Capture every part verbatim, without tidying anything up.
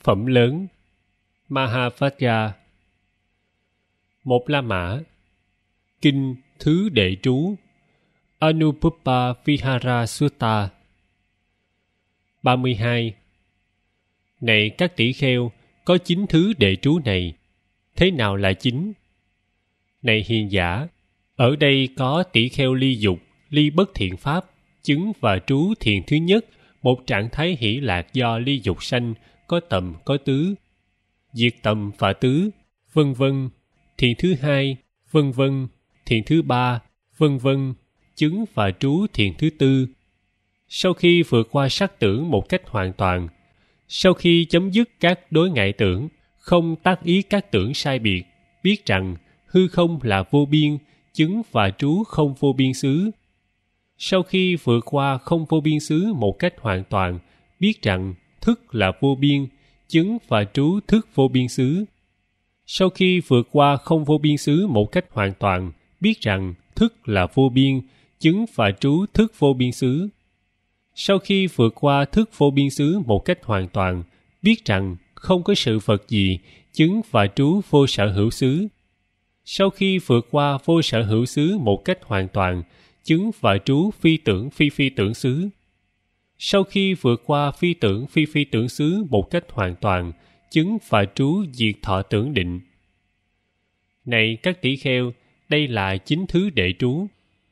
Phẩm lớn Mahavaja. Một La Mã. Kinh thứ đệ trú Anupapa Vihara Sutta. ba mươi hai. Này các tỷ kheo, có chín thứ đệ trú này. Thế nào là chín? Này hiền giả, ở đây có tỷ kheo ly dục, ly bất thiện pháp, chứng và trú thiền thứ nhất, một trạng thái hỷ lạc do ly dục sanh, có tầm có tứ, diệt tầm và tứ, vân vân. Thiền thứ hai, vân vân. Thiền thứ ba, vân vân. Chứng và trú thiền thứ tư. Sau khi vượt qua sắc tưởng một cách hoàn toàn, sau khi chấm dứt các đối ngại tưởng, không tác ý các tưởng sai biệt, biết rằng hư không là vô biên, chứng và trú không vô biên xứ. Sau khi vượt qua không vô biên xứ một cách hoàn toàn, biết rằng thức là vô biên, chứng và trú thức vô biên xứ. Sau khi vượt qua không vô biên xứ một cách hoàn toàn, biết rằng thức là vô biên, chứng và trú thức vô biên xứ. Sau khi vượt qua thức vô biên xứ một cách hoàn toàn, biết rằng không có sự vật gì, chứng và trú vô sở hữu xứ. Sau khi vượt qua vô sở hữu xứ một cách hoàn toàn, chứng và trú phi tưởng phi phi tưởng xứ. Sau khi vượt qua phi tưởng phi phi tưởng xứ một cách hoàn toàn, chứng và trú diệt thọ tưởng định. Này các tỷ kheo, đây là chín thứ đệ trú.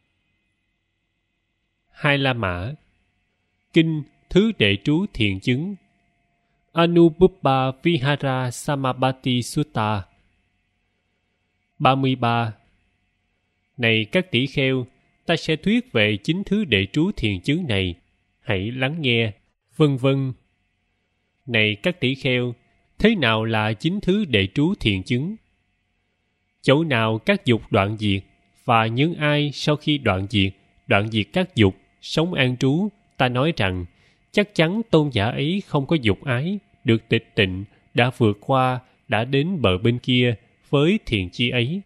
Hai La Mã. Kinh thứ đệ trú thiền chứng Anupapa Vihara Samabati Sutta. ba mươi ba. Này các tỷ kheo, ta sẽ thuyết về chín thứ đệ trú thiền chứng này. Hãy lắng nghe, vân vân. Này các tỷ kheo, thế nào là chín thứ đệ trú thiền chứng? Chỗ nào các dục đoạn diệt, và những ai sau khi đoạn diệt, đoạn diệt các dục, sống an trú, ta nói rằng, chắc chắn tôn giả ấy không có dục ái, được tịch tịnh, đã vượt qua, đã đến bờ bên kia với thiền chi ấy.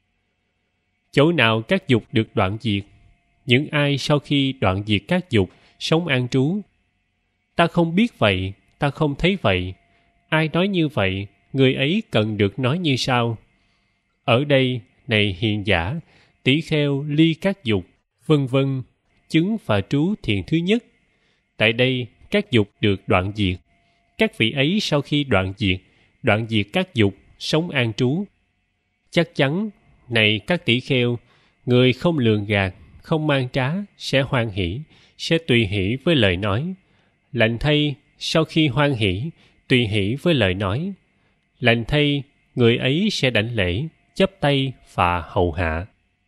Chỗ nào các dục được đoạn diệt, những ai sau khi đoạn diệt các dục, sống an trú. Ta không biết vậy, ta không thấy vậy. Ai nói như vậy, người ấy cần được nói như sau. Ở đây, này hiền giả, tỷ kheo ly các dục, vân vân, chứng và trú thiền thứ nhất. Tại đây, các dục được đoạn diệt. Các vị ấy sau khi đoạn diệt, đoạn diệt các dục, sống an trú. Chắc chắn, này các tỷ kheo, người không lường gạt, không mang trá, sẽ hoan hỷ, sẽ tùy hỷ với lời nói. Lành thay, sau khi hoan hỷ, tùy hỷ với lời nói. Lành thay, người ấy sẽ đảnh lễ, chắp tay và hầu hạ.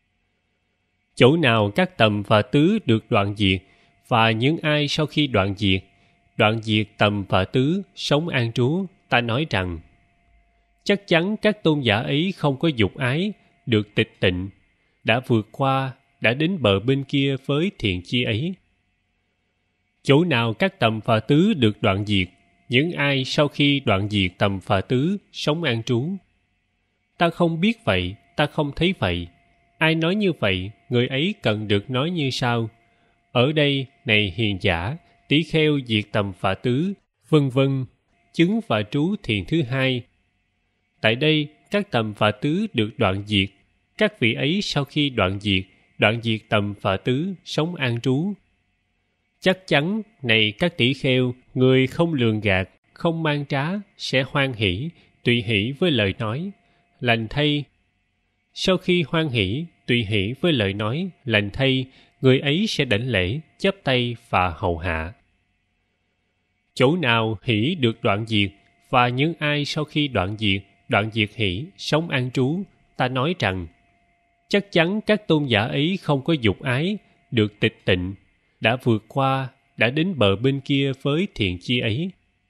Chỗ nào các tầm và tứ được đoạn diệt, và những ai sau khi đoạn diệt, đoạn diệt tầm và tứ, sống an trú, ta nói rằng, chắc chắn các tôn giả ấy không có dục ái, được tịch tịnh, đã vượt qua, đã đến bờ bên kia với thiền chi ấy. Chỗ nào các tầm và tứ được đoạn diệt, những ai sau khi đoạn diệt tầm và tứ, sống an trú. Ta không biết vậy, ta không thấy vậy. Ai nói như vậy, người ấy cần được nói như sau. Ở đây, này hiền giả, tỷ kheo diệt tầm và tứ, vân vân, chứng và trú thiền thứ hai. Tại đây, các tầm và tứ được đoạn diệt. Các vị ấy sau khi đoạn diệt, đoạn diệt tầm và tứ, sống an trú. Chắc chắn, này các tỷ kheo, người không lường gạt, không mang trá, sẽ hoan hỷ, tùy hỷ với lời nói. Lành thay, sau khi hoan hỷ, tùy hỷ với lời nói, lành thay, người ấy sẽ đảnh lễ, chắp tay và hầu hạ. Chỗ nào hỷ được đoạn diệt, và những ai sau khi đoạn diệt, đoạn diệt hỷ, sống an trú, ta nói rằng, chắc chắn các tôn giả ấy không có dục ái, được tịch tịnh, đã vượt qua, đã đến bờ bên kia với thiền chi ấy.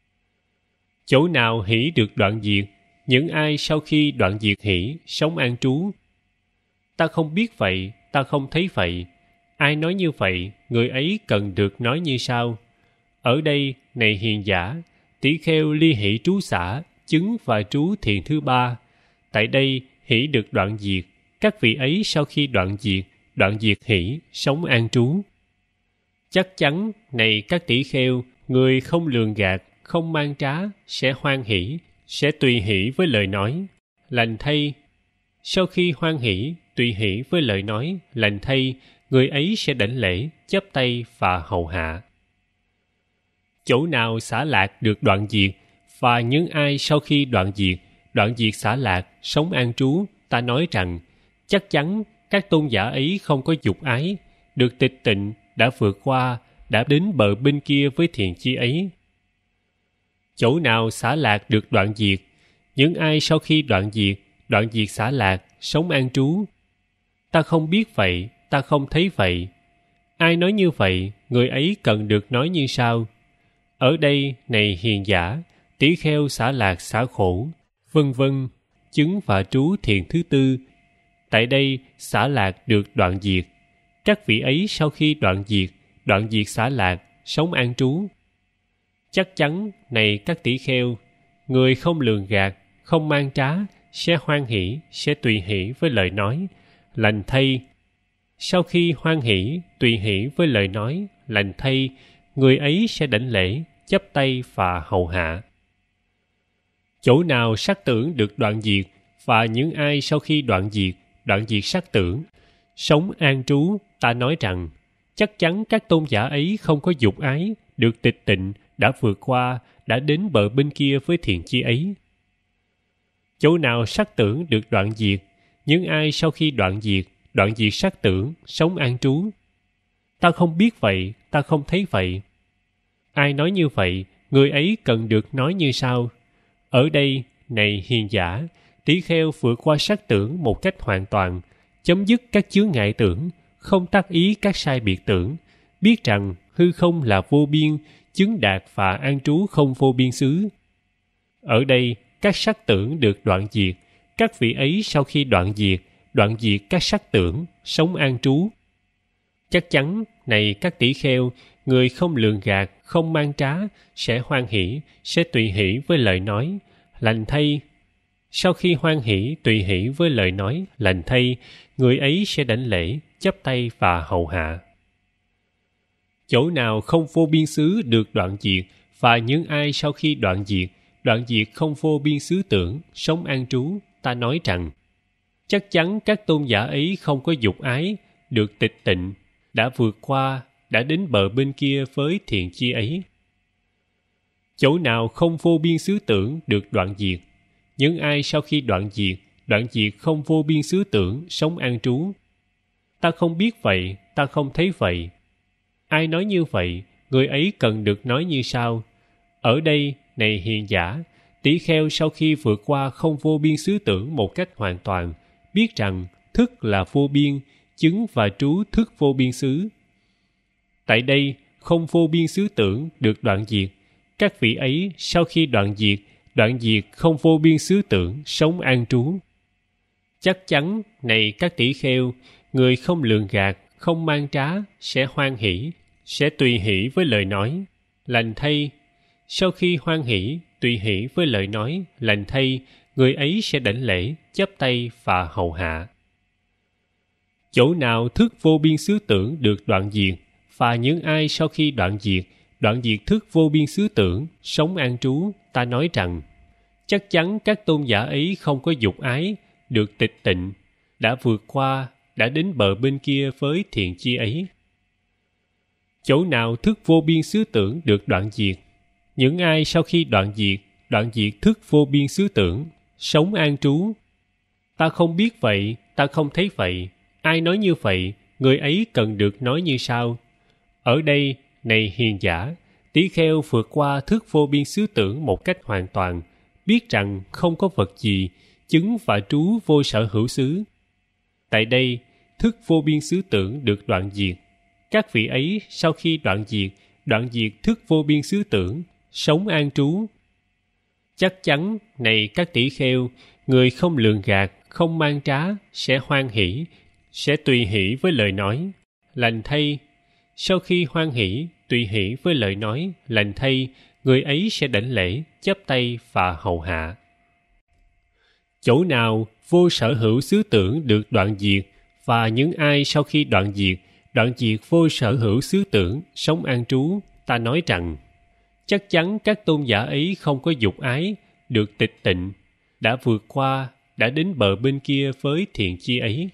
Chỗ nào hỷ được đoạn diệt, những ai sau khi đoạn diệt hỷ, sống an trú. Ta không biết vậy, ta không thấy vậy. Ai nói như vậy, người ấy cần được nói như sau. Ở đây, này hiền giả, tỷ kheo ly hỷ trú xả, chứng và trú thiền thứ ba. Tại đây, hỷ được đoạn diệt. Các vị ấy sau khi đoạn diệt, đoạn diệt hỷ, sống an trú. Chắc chắn, này các tỷ kheo, người không lường gạt, không mang trá, sẽ hoan hỷ, sẽ tùy hỷ với lời nói. Lành thay, sau khi hoan hỷ, tùy hỷ với lời nói, lành thay, người ấy sẽ đảnh lễ, chắp tay và hầu hạ. Chỗ nào xả lạc được đoạn diệt, và những ai sau khi đoạn diệt, đoạn diệt xả lạc, sống an trú, ta nói rằng, chắc chắn các tôn giả ấy không có dục ái, được tịch tịnh, đã vượt qua, đã đến bờ bên kia với thiền chi ấy. Chỗ nào xả lạc được đoạn diệt, những ai sau khi đoạn diệt, đoạn diệt xả lạc, sống an trú. Ta không biết vậy, ta không thấy vậy. Ai nói như vậy, người ấy cần được nói như sau. Ở đây, này hiền giả, tỷ kheo xả lạc xả khổ, vân vân, chứng và trú thiền thứ tư. Tại đây, xả lạc được đoạn diệt. Các vị ấy sau khi đoạn diệt, đoạn diệt xả lạc, sống an trú. Chắc chắn, này các tỷ kheo, người không lường gạt, không mang trá, sẽ hoan hỷ, sẽ tùy hỷ với lời nói, lành thay. Sau khi hoan hỷ, tùy hỷ với lời nói, lành thay, người ấy sẽ đảnh lễ, chắp tay và hầu hạ. Chỗ nào sắc tưởng được đoạn diệt, và những ai sau khi đoạn diệt, đoạn diệt sắc tưởng, sống an trú, ta nói rằng, chắc chắn các tôn giả ấy không có dục ái, được tịch tịnh, đã vượt qua, đã đến bờ bên kia với thiền chi ấy. Chỗ nào sắc tưởng được đoạn diệt, những ai sau khi đoạn diệt, đoạn diệt sắc tưởng, sống an trú. Ta không biết vậy, ta không thấy vậy. Ai nói như vậy, người ấy cần được nói như sau. Ở đây, này hiền giả, tỷ kheo vượt qua sắc tưởng một cách hoàn toàn, chấm dứt các chướng ngại tưởng, không tác ý các sai biệt tưởng, biết rằng hư không là vô biên, chứng đạt và an trú không vô biên xứ. Ở đây, các sắc tưởng được đoạn diệt, các vị ấy sau khi đoạn diệt, đoạn diệt các sắc tưởng, sống an trú. Chắc chắn, này các tỷ kheo, người không lường gạt, không mang trá, sẽ hoan hỷ, sẽ tùy hỷ với lời nói, lành thay. Sau khi hoan hỷ, tùy hỷ với lời nói, lành thay, người ấy sẽ đảnh lễ, chắp tay và hầu hạ. Chỗ nào không vô biên xứ được đoạn diệt, và những ai sau khi đoạn diệt, đoạn diệt không vô biên xứ tưởng, sống an trú, ta nói rằng, chắc chắn các tôn giả ấy không có dục ái, được tịch tịnh, đã vượt qua, đã đến bờ bên kia với thiền chi ấy. Chỗ nào không vô biên xứ tưởng được đoạn diệt, những ai sau khi đoạn diệt, đoạn diệt không vô biên xứ tưởng, sống an trú. Ta không biết vậy, ta không thấy vậy. Ai nói như vậy, người ấy cần được nói như sau. Ở đây, này hiền giả, tỷ kheo sau khi vượt qua không vô biên xứ tưởng một cách hoàn toàn, biết rằng thức là vô biên, chứng và trú thức vô biên xứ. Tại đây, không vô biên xứ tưởng được đoạn diệt. Các vị ấy sau khi đoạn diệt, đoạn diệt không vô biên xứ tưởng, sống an trú. Chắc chắn, này các tỷ kheo, người không lường gạt, không mang trá, sẽ hoan hỷ, sẽ tùy hỷ với lời nói, lành thay. Sau khi hoan hỷ, tùy hỷ với lời nói, lành thay, người ấy sẽ đảnh lễ, chắp tay và hầu hạ. Chỗ nào thức vô biên xứ tưởng được đoạn diệt, và những ai sau khi đoạn diệt, đoạn diệt thức vô biên xứ tưởng, sống an trú, ta nói rằng, chắc chắn các tôn giả ấy không có dục ái, được tịch tịnh, đã vượt qua, đã đến bờ bên kia với thiền chi ấy. Chỗ nào thức vô biên xứ tưởng được đoạn diệt, những ai sau khi đoạn diệt, đoạn diệt thức vô biên xứ tưởng, sống an trú. Ta không biết vậy, ta không thấy vậy. Ai nói như vậy, người ấy cần được nói như sau. Ở đây, này hiền giả, tỷ kheo vượt qua thức vô biên xứ tưởng một cách hoàn toàn, biết rằng không có vật gì, chứng và trú vô sở hữu xứ. Tại đây, thức vô biên xứ tưởng được đoạn diệt. Các vị ấy sau khi đoạn diệt, đoạn diệt thức vô biên xứ tưởng, sống an trú. Chắc chắn, này các tỷ kheo, người không lường gạt, không mang trá, sẽ hoan hỷ, sẽ tùy hỷ với lời nói, lành thay. Sau khi hoan hỷ, tùy hỷ với lời nói, lành thay, người ấy sẽ đảnh lễ, chắp tay và hầu hạ. Chỗ nào vô sở hữu xứ tưởng được đoạn diệt, và những ai sau khi đoạn diệt, đoạn diệt vô sở hữu xứ tưởng, sống an trú, ta nói rằng, chắc chắn các tôn giả ấy không có dục ái, được tịch tịnh, đã vượt qua, đã đến bờ bên kia với thiện chi ấy.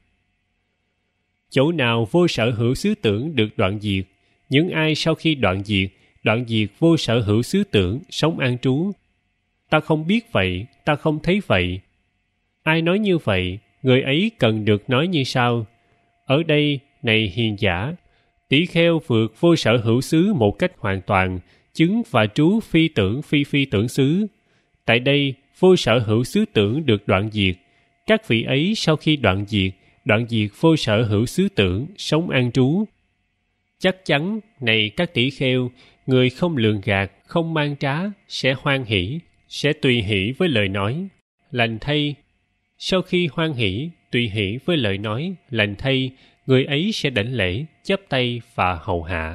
Chỗ nào vô sở hữu xứ tưởng được đoạn diệt, những ai sau khi đoạn diệt, đoạn diệt vô sở hữu xứ tưởng, sống an trú. Ta không biết vậy, ta không thấy vậy. Ai nói như vậy, người ấy cần được nói như sau. Ở đây, này hiền giả, tỷ kheo vượt vô sở hữu xứ một cách hoàn toàn, chứng và trú phi tưởng phi phi tưởng xứ. Tại đây, vô sở hữu xứ tưởng được đoạn diệt. Các vị ấy sau khi đoạn diệt, đoạn diệt vô sở hữu xứ tưởng, sống an trú. Chắc chắn, này các tỷ kheo, người không lường gạt, không mang trá, sẽ hoan hỷ, sẽ tùy hỷ với lời nói. Lành thay, sau khi hoan hỷ, tùy hỷ với lời nói, lành thay, người ấy sẽ đảnh lễ, chắp tay và hầu hạ.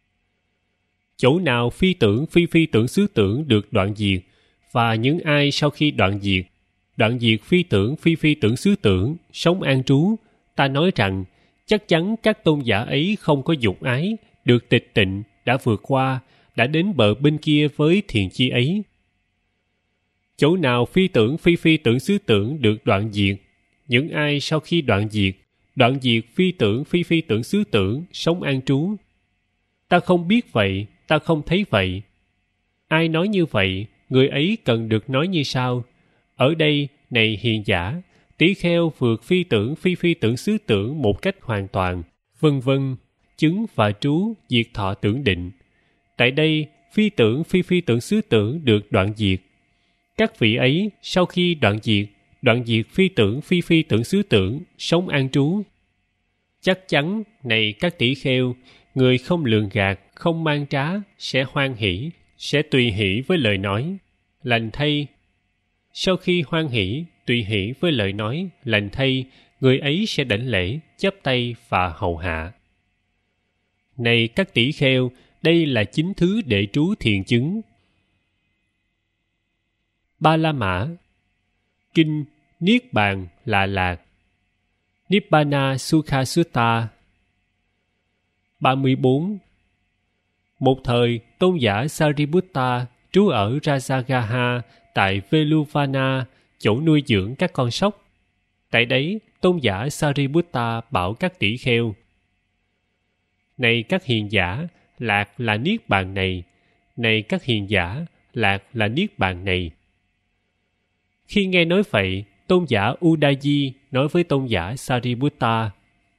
Chỗ nào phi tưởng phi phi tưởng xứ tưởng được đoạn diệt, và những ai sau khi đoạn diệt, đoạn diệt phi tưởng phi phi tưởng xứ tưởng, sống an trú, ta nói rằng, chắc chắn các tôn giả ấy không có dục ái, được tịch tịnh, đã vượt qua, đã đến bờ bên kia với thiền chi ấy. Chỗ nào phi tưởng phi phi tưởng xứ tưởng được đoạn diệt, những ai sau khi đoạn diệt, đoạn diệt phi tưởng phi phi tưởng xứ tưởng, sống an trú. Ta không biết vậy, ta không thấy vậy. Ai nói như vậy, người ấy cần được nói như sau. Ở đây, này hiền giả, tỷ kheo vượt phi tưởng phi phi tưởng xứ tưởng một cách hoàn toàn, vân vân, chứng và trú diệt thọ tưởng định. Tại đây, phi tưởng phi phi tưởng xứ tưởng được đoạn diệt. Các vị ấy sau khi đoạn diệt, đoạn diệt phi tưởng phi phi tưởng xứ tưởng, sống an trú. Chắc chắn, này các tỷ kheo, người không lường gạt, không mang trá, sẽ hoan hỷ, sẽ tùy hỷ với lời nói. Lành thay, sau khi hoan hỷ, tùy hỷ với lời nói, lành thay, người ấy sẽ đảnh lễ, chắp tay và hầu hạ. Này các tỷ kheo, đây là chính thứ để trú thiền chứng. Ba La Mã. Kinh Niết Bàn là lạc. Nibbana Sukha Sutta. ba mươi bốn. Một thời, tôn giả Sariputta trú ở Rajagaha tại Veluvana, chỗ nuôi dưỡng các con sóc. Tại đấy, tôn giả Sariputta bảo các tỷ kheo: Này các hiền giả, lạc là niết bàn này. Này các hiền giả, lạc là niết bàn này. Khi nghe nói vậy, tôn giả Udayi nói với tôn giả Sariputta: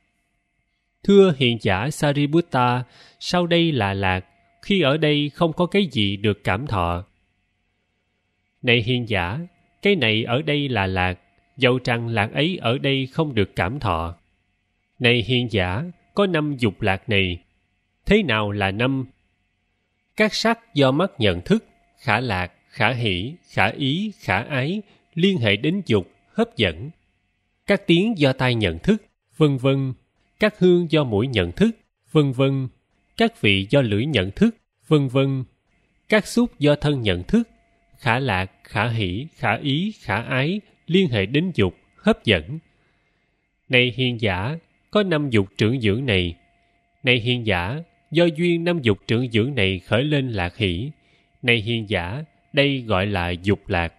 Thưa hiền giả Sariputta, sau đây là lạc, khi ở đây không có cái gì được cảm thọ. Này hiền giả, cái này ở đây là lạc, dẫu rằng lạc ấy ở đây không được cảm thọ. Này hiền giả, có năm dục lạc này. Thế nào là năm? Các sắc do mắt nhận thức, khả lạc, khả hỷ, khả ý, khả ái, liên hệ đến dục, hấp dẫn. Các tiếng do tai nhận thức, vân vân. Các hương do mũi nhận thức, vân vân. Các vị do lưỡi nhận thức, vân vân. Các xúc do thân nhận thức, khả lạc, khả hỷ, khả ý, khả ái, liên hệ đến dục, hấp dẫn. Này hiền giả, có năm dục trưởng dưỡng này. Này hiền giả, do duyên năm dục trưởng dưỡng này khởi lên lạc hỷ. Này hiền giả, đây gọi là dục lạc.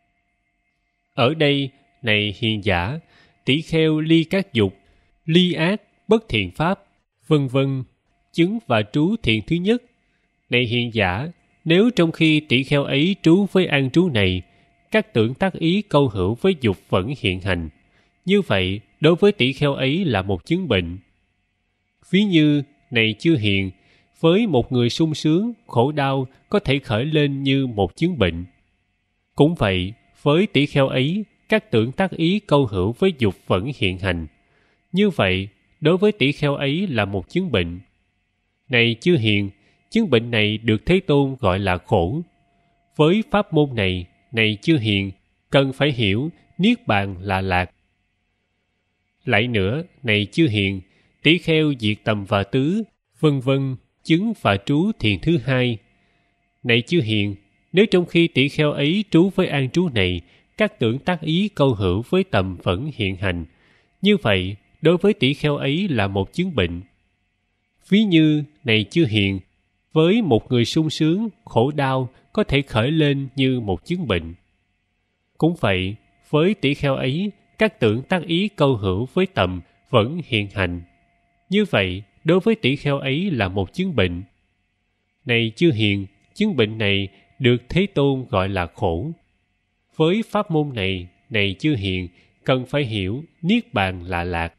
Ở đây, này hiền giả, tỷ kheo ly các dục, ly ác, bất thiện pháp, vân vân, chứng và trú thiện thứ nhất. Này hiền giả, nếu trong khi tỷ kheo ấy trú với an trú này, các tưởng tác ý câu hữu với dục vẫn hiện hành, như vậy đối với tỷ kheo ấy là một chứng bệnh. Ví như, này chư hiền, với một người sung sướng, khổ đau có thể khởi lên như một chứng bệnh. Cũng vậy, với tỷ kheo ấy, các tưởng tác ý câu hữu với dục vẫn hiện hành. Như vậy, đối với tỷ kheo ấy là một chứng bệnh. Này chư hiền, chứng bệnh này được Thế Tôn gọi là khổ. Với pháp môn này, này chư hiền, cần phải hiểu niết bàn là lạc. Lại nữa, này chư hiền, tỷ kheo diệt tầm và tứ, vân vân, chứng và trú thiền thứ hai. Này chư hiền, nếu trong khi tỷ kheo ấy trú với an trú này, các tưởng tác ý câu hữu với tầm vẫn hiện hành, như vậy đối với tỷ kheo ấy là một chứng bệnh. Ví như, này chư hiền, với một người sung sướng, khổ đau có thể khởi lên như một chứng bệnh. Cũng vậy, với tỷ kheo ấy, các tưởng tác ý câu hữu với tầm vẫn hiện hành. Như vậy, đối với tỷ kheo ấy là một chứng bệnh. Này chư hiền, chứng bệnh này được Thế Tôn gọi là khổ. Với pháp môn này, này chư hiền, cần phải hiểu niết bàn là lạc.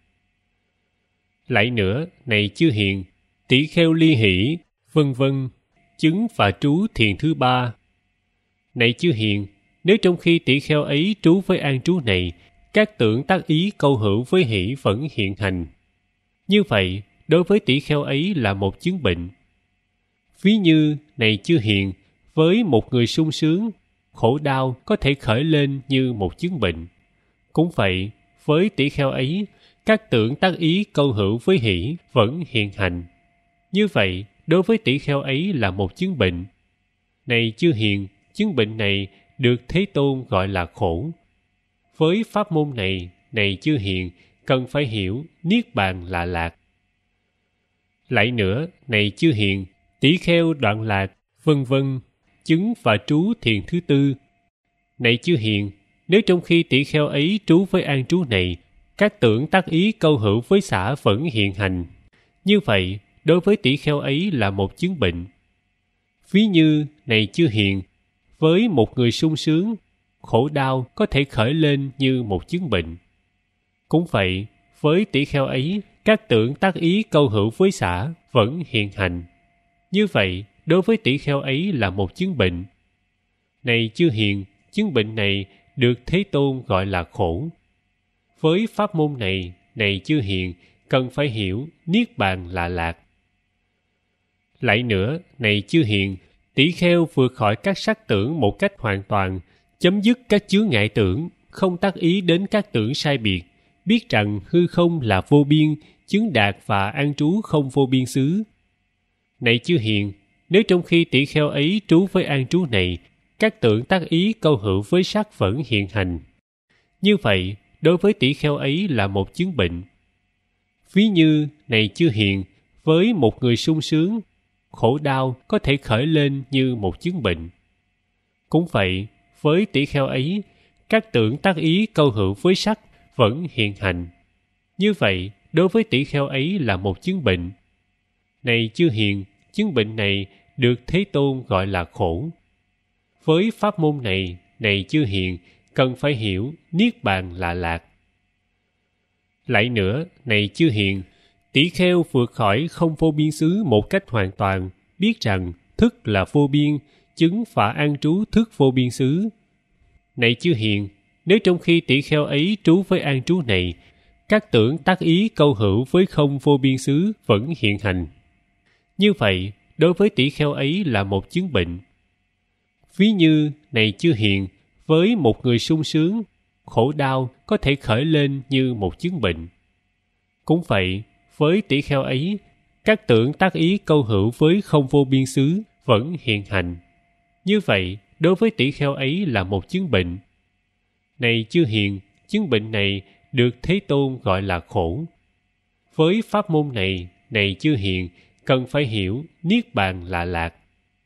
Lại nữa, này chư hiền, tỷ kheo ly hỷ, vân vân, chứng và trú thiền thứ ba. Này chư hiền, nếu trong khi tỷ kheo ấy trú với an trú này, các tưởng tác ý câu hữu với hỷ vẫn hiện hành. Như vậy, đối với tỷ kheo ấy là một chứng bệnh. Ví như, này chư hiền, với một người sung sướng, khổ đau có thể khởi lên như một chứng bệnh. Cũng vậy, với tỷ kheo ấy, các tưởng tác ý câu hữu với hỷ vẫn hiện hành. Như vậy, đối với tỷ kheo ấy là một chứng bệnh. Này chư hiền, chứng bệnh này được Thế Tôn gọi là khổ. Với pháp môn này, này chư hiền, cần phải hiểu niết bàn là lạc. Lại nữa, này chư hiền, tỷ kheo đoạn lạc, vân vân, chứng và trú thiền thứ tư. Này chư hiền, nếu trong khi tỷ kheo ấy trú với an trú này, các tưởng tác ý câu hữu với xả vẫn hiện hành. Như vậy, đối với tỷ kheo ấy là một chứng bệnh. Ví như, này chư hiền, với một người sung sướng, khổ đau có thể khởi lên như một chứng bệnh. Cũng vậy, với tỷ kheo ấy, các tưởng tác ý câu hữu với xả vẫn hiện hành. Như vậy, đối với tỷ kheo ấy là một chứng bệnh. Này chư hiền, chứng bệnh này được Thế Tôn gọi là khổ. Với pháp môn này, này chư hiền, cần phải hiểu niết bàn là lạc. Lại nữa, này chư hiền, tỷ kheo vượt khỏi các sắc tưởng một cách hoàn toàn, chấm dứt các chướng ngại tưởng, không tác ý đến các tưởng sai biệt, biết rằng hư không là vô biên, chứng đạt và an trú không vô biên xứ. Này chư hiền, nếu trong khi tỷ kheo ấy trú với an trú này, các tưởng tác ý câu hữu với sắc vẫn hiện hành. Như vậy, đối với tỷ kheo ấy là một chứng bệnh. Ví như, này chư hiền, với một người sung sướng, khổ đau có thể khởi lên như một chứng bệnh. Cũng vậy, với tỷ kheo ấy, các tưởng tác ý câu hữu với sắc vẫn hiện hành. Như vậy, đối với tỷ kheo ấy là một chứng bệnh. Này chư hiền, chứng bệnh này được Thế Tôn gọi là khổ. Với pháp môn này, này chư hiền, cần phải hiểu niết bàn là lạc. Lại nữa, này chư hiền, tỷ kheo vượt khỏi không vô biên xứ một cách hoàn toàn, biết rằng thức là vô biên, chứng và an trú thức vô biên xứ. Này chư hiền, nếu trong khi tỷ kheo ấy trú với an trú này, các tưởng tác ý câu hữu với không vô biên xứ vẫn hiện hành. Như vậy, đối với tỷ kheo ấy là một chứng bệnh. Ví như, này chư hiền, với một người sung sướng, khổ đau có thể khởi lên như một chứng bệnh. Cũng vậy, với tỷ kheo ấy, các tưởng tác ý câu hữu với không vô biên xứ vẫn hiện hành. Như vậy, đối với tỷ kheo ấy là một chứng bệnh. Này chư hiền, chứng bệnh này được Thế Tôn gọi là khổ. Với pháp môn này, này chư hiền, cần phải hiểu niết bàn là lạc.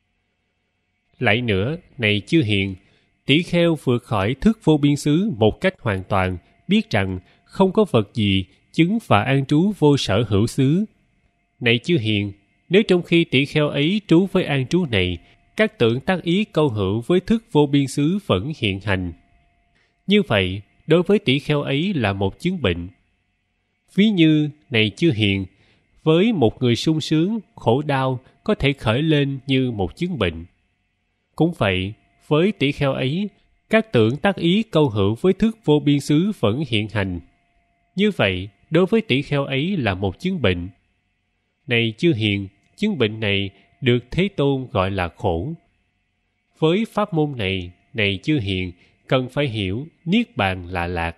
Lại nữa, này chư hiền, tỷ kheo vượt khỏi thức vô biên xứ một cách hoàn toàn, biết rằng không có vật gì chứng và an trú vô sở hữu xứ. Này chư hiền, nếu trong khi tỷ kheo ấy trú với an trú này, các tưởng tác ý câu hữu với thức vô biên xứ vẫn hiện hành. Như vậy, đối với tỷ kheo ấy là một chứng bệnh. Ví như, này chư hiền, với một người sung sướng, khổ đau có thể khởi lên như một chứng bệnh. Cũng vậy, với tỷ kheo ấy, các tưởng tác ý câu hữu với thức vô biên xứ vẫn hiện hành. Như vậy, đối với tỷ kheo ấy là một chứng bệnh. Này chư hiền, chứng bệnh này được Thế Tôn gọi là khổ. Với pháp môn này, này chư hiền, cần phải hiểu niết bàn là lạc.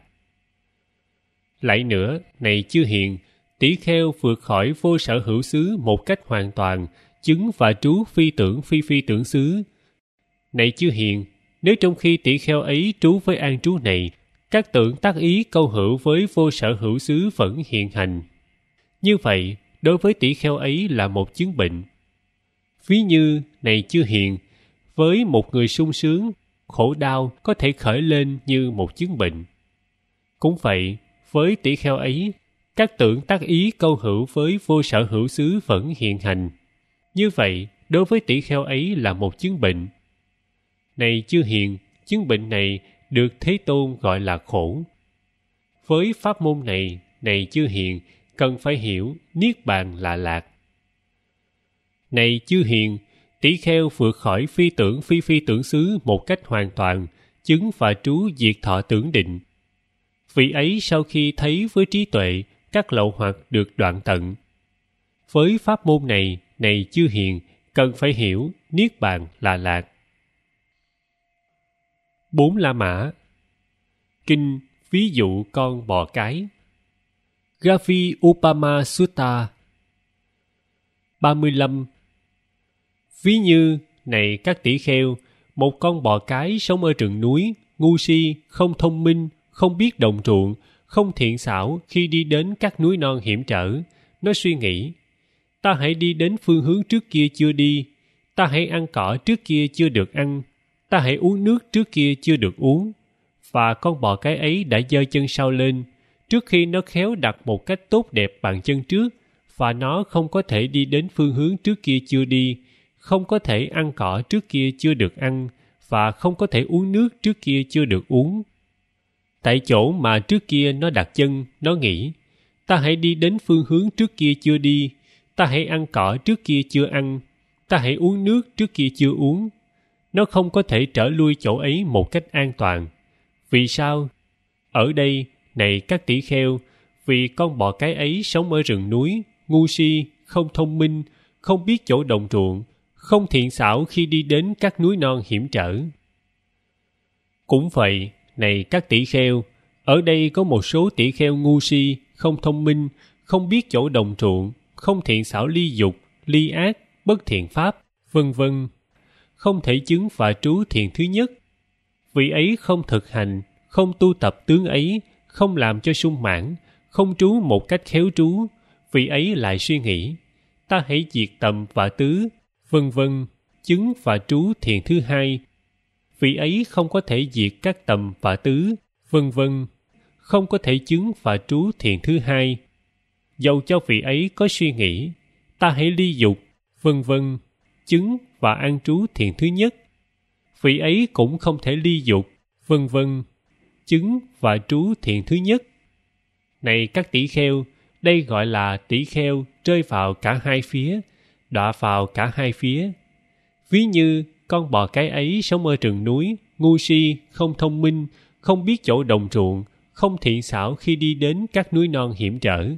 Lại nữa, này chư hiền, tỷ kheo vượt khỏi vô sở hữu xứ một cách hoàn toàn, chứng và trú phi tưởng phi phi tưởng xứ. Này chư hiền, nếu trong khi tỷ kheo ấy trú với an trú này, các tưởng tác ý câu hữu với vô sở hữu xứ vẫn hiện hành. Như vậy, đối với tỷ kheo ấy là một chứng bệnh. Ví như, này chư hiền, với một người sung sướng, khổ đau có thể khởi lên như một chứng bệnh. Cũng vậy, với tỷ kheo ấy, các tưởng tác ý câu hữu với vô sở hữu xứ vẫn hiện hành. Như vậy, đối với tỷ kheo ấy là một chứng bệnh. Này chư hiền, chứng bệnh này được Thế Tôn gọi là khổ. Với pháp môn này, này chư hiền, cần phải hiểu Niết Bàn là lạc. Này chư hiền, tỷ kheo vượt khỏi phi tưởng phi phi tưởng xứ một cách hoàn toàn, chứng và trú diệt thọ tưởng định. Vị ấy sau khi thấy với trí tuệ, các lậu hoặc được đoạn tận. Với pháp môn này, này chư hiền, cần phải hiểu Niết Bàn là lạc. Bốn La Mã. Kinh ví dụ con bò cái. Gavi Upama Sutta. ba mươi lăm. Ví như, này các tỷ kheo, một con bò cái sống ở rừng núi, ngu si, không thông minh, không biết đồng ruộng, không thiện xảo khi đi đến các núi non hiểm trở. Nó suy nghĩ, ta hãy đi đến phương hướng trước kia chưa đi, ta hãy ăn cỏ trước kia chưa được ăn, ta hãy uống nước trước kia chưa được uống. Và con bò cái ấy đã giơ chân sau lên, trước khi nó khéo đặt một cách tốt đẹp bàn chân trước, và nó không có thể đi đến phương hướng trước kia chưa đi, không có thể ăn cỏ trước kia chưa được ăn, và không có thể uống nước trước kia chưa được uống. Tại chỗ mà trước kia nó đặt chân, nó nghĩ, ta hãy đi đến phương hướng trước kia chưa đi, ta hãy ăn cỏ trước kia chưa ăn, ta hãy uống nước trước kia chưa uống. Nó không có thể trở lui chỗ ấy một cách an toàn. Vì sao? Ở đây, này các tỷ kheo, vì con bò cái ấy sống ở rừng núi, ngu si, không thông minh, không biết chỗ đồng ruộng, không thiện xảo khi đi đến các núi non hiểm trở. Cũng vậy, này các tỷ kheo, ở đây có một số tỷ kheo ngu si, không thông minh, không biết chỗ đồng ruộng, không thiện xảo ly dục, ly ác, bất thiện pháp, vân vân, không thể chứng và trú thiện thứ nhất. Vị ấy không thực hành, không tu tập tướng ấy, không làm cho sung mãn, không trú một cách khéo trú. Vị ấy lại suy nghĩ, ta hãy diệt tầm và tứ, vân vân, chứng và trú thiện thứ hai. Vị ấy không có thể diệt các tầm và tứ, vân vân, không có thể chứng và trú thiện thứ hai. Dầu cho vị ấy có suy nghĩ, ta hãy ly dục, vân vân, chứng và an trú thiện thứ nhất. Vị ấy cũng không thể ly dục, vân vân, chứng và trú thiện thứ nhất. Này các tỷ kheo, đây gọi là tỷ kheo rơi vào cả hai phía, đọa vào cả hai phía. Ví như con bò cái ấy sống ở rừng núi, ngu si, không thông minh, không biết chỗ đồng ruộng, không thiện xảo khi đi đến các núi non hiểm trở.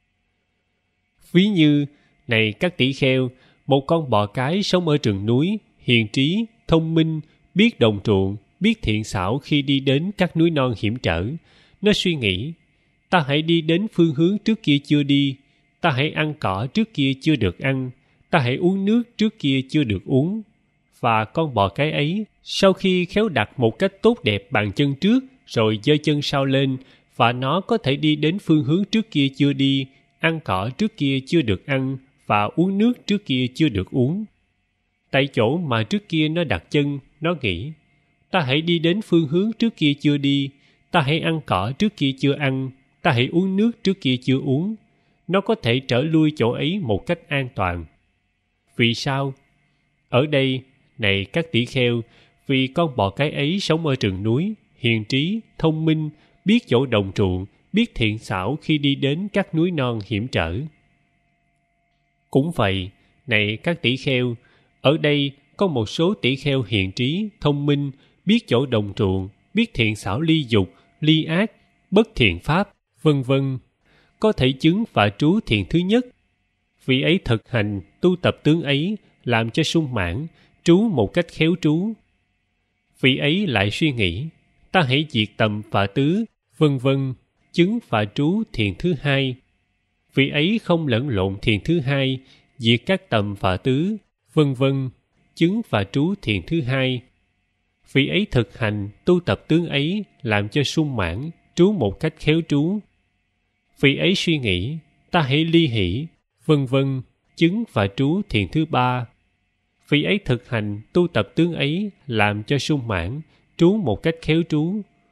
Ví như, này các tỷ kheo, một con bò cái sống ở rừng núi, hiền trí, thông minh, biết đồng ruộng, biết thiện xảo khi đi đến các núi non hiểm trở. Nó suy nghĩ, ta hãy đi đến phương hướng trước kia chưa đi, ta hãy ăn cỏ trước kia chưa được ăn, ta hãy uống nước trước kia chưa được uống. Và con bò cái ấy, sau khi khéo đặt một cách tốt đẹp bàn chân trước, rồi giơ chân sau lên, và nó có thể đi đến phương hướng trước kia chưa đi, ăn cỏ trước kia chưa được ăn, và uống nước trước kia chưa được uống. Tại chỗ mà trước kia nó đặt chân, nó nghĩ, ta hãy đi đến phương hướng trước kia chưa đi, ta hãy ăn cỏ trước kia chưa ăn, ta hãy uống nước trước kia chưa uống. Nó có thể trở lui chỗ ấy một cách an toàn. Vì sao? Ở đây, này các tỷ kheo, vì con bò cái ấy sống ở rừng núi, hiền trí, thông minh, biết chỗ đồng ruộng, biết thiện xảo khi đi đến các núi non hiểm trở. Cũng vậy, này các tỷ kheo, ở đây có một số tỷ kheo hiền trí, thông minh, biết chỗ đồng ruộng, biết thiện xảo ly dục, ly ác, bất thiện pháp, vân vân, có thể chứng và trú thiện thứ nhất. Vị ấy thực hành, tu tập tướng ấy, làm cho sung mãn, trú một cách khéo trú. Vị ấy lại suy nghĩ, ta hãy diệt tầm và tứ, vân vân, chứng và trú thiện thứ hai. Vị ấy không lẫn lộn thiện thứ hai, diệt các tầm và tứ, vân vân, chứng và trú thiện thứ hai. Vị ấy thực hành, tu tập tướng ấy, làm cho sung mãn, trú một cách khéo trú. Vị ấy suy nghĩ, ta hãy ly hỷ, vân vân, chứng và trú thiện thứ ba. Vị ấy thực hành tu tập tướng ấy làm cho sung mãn, trú một cách khéo trú.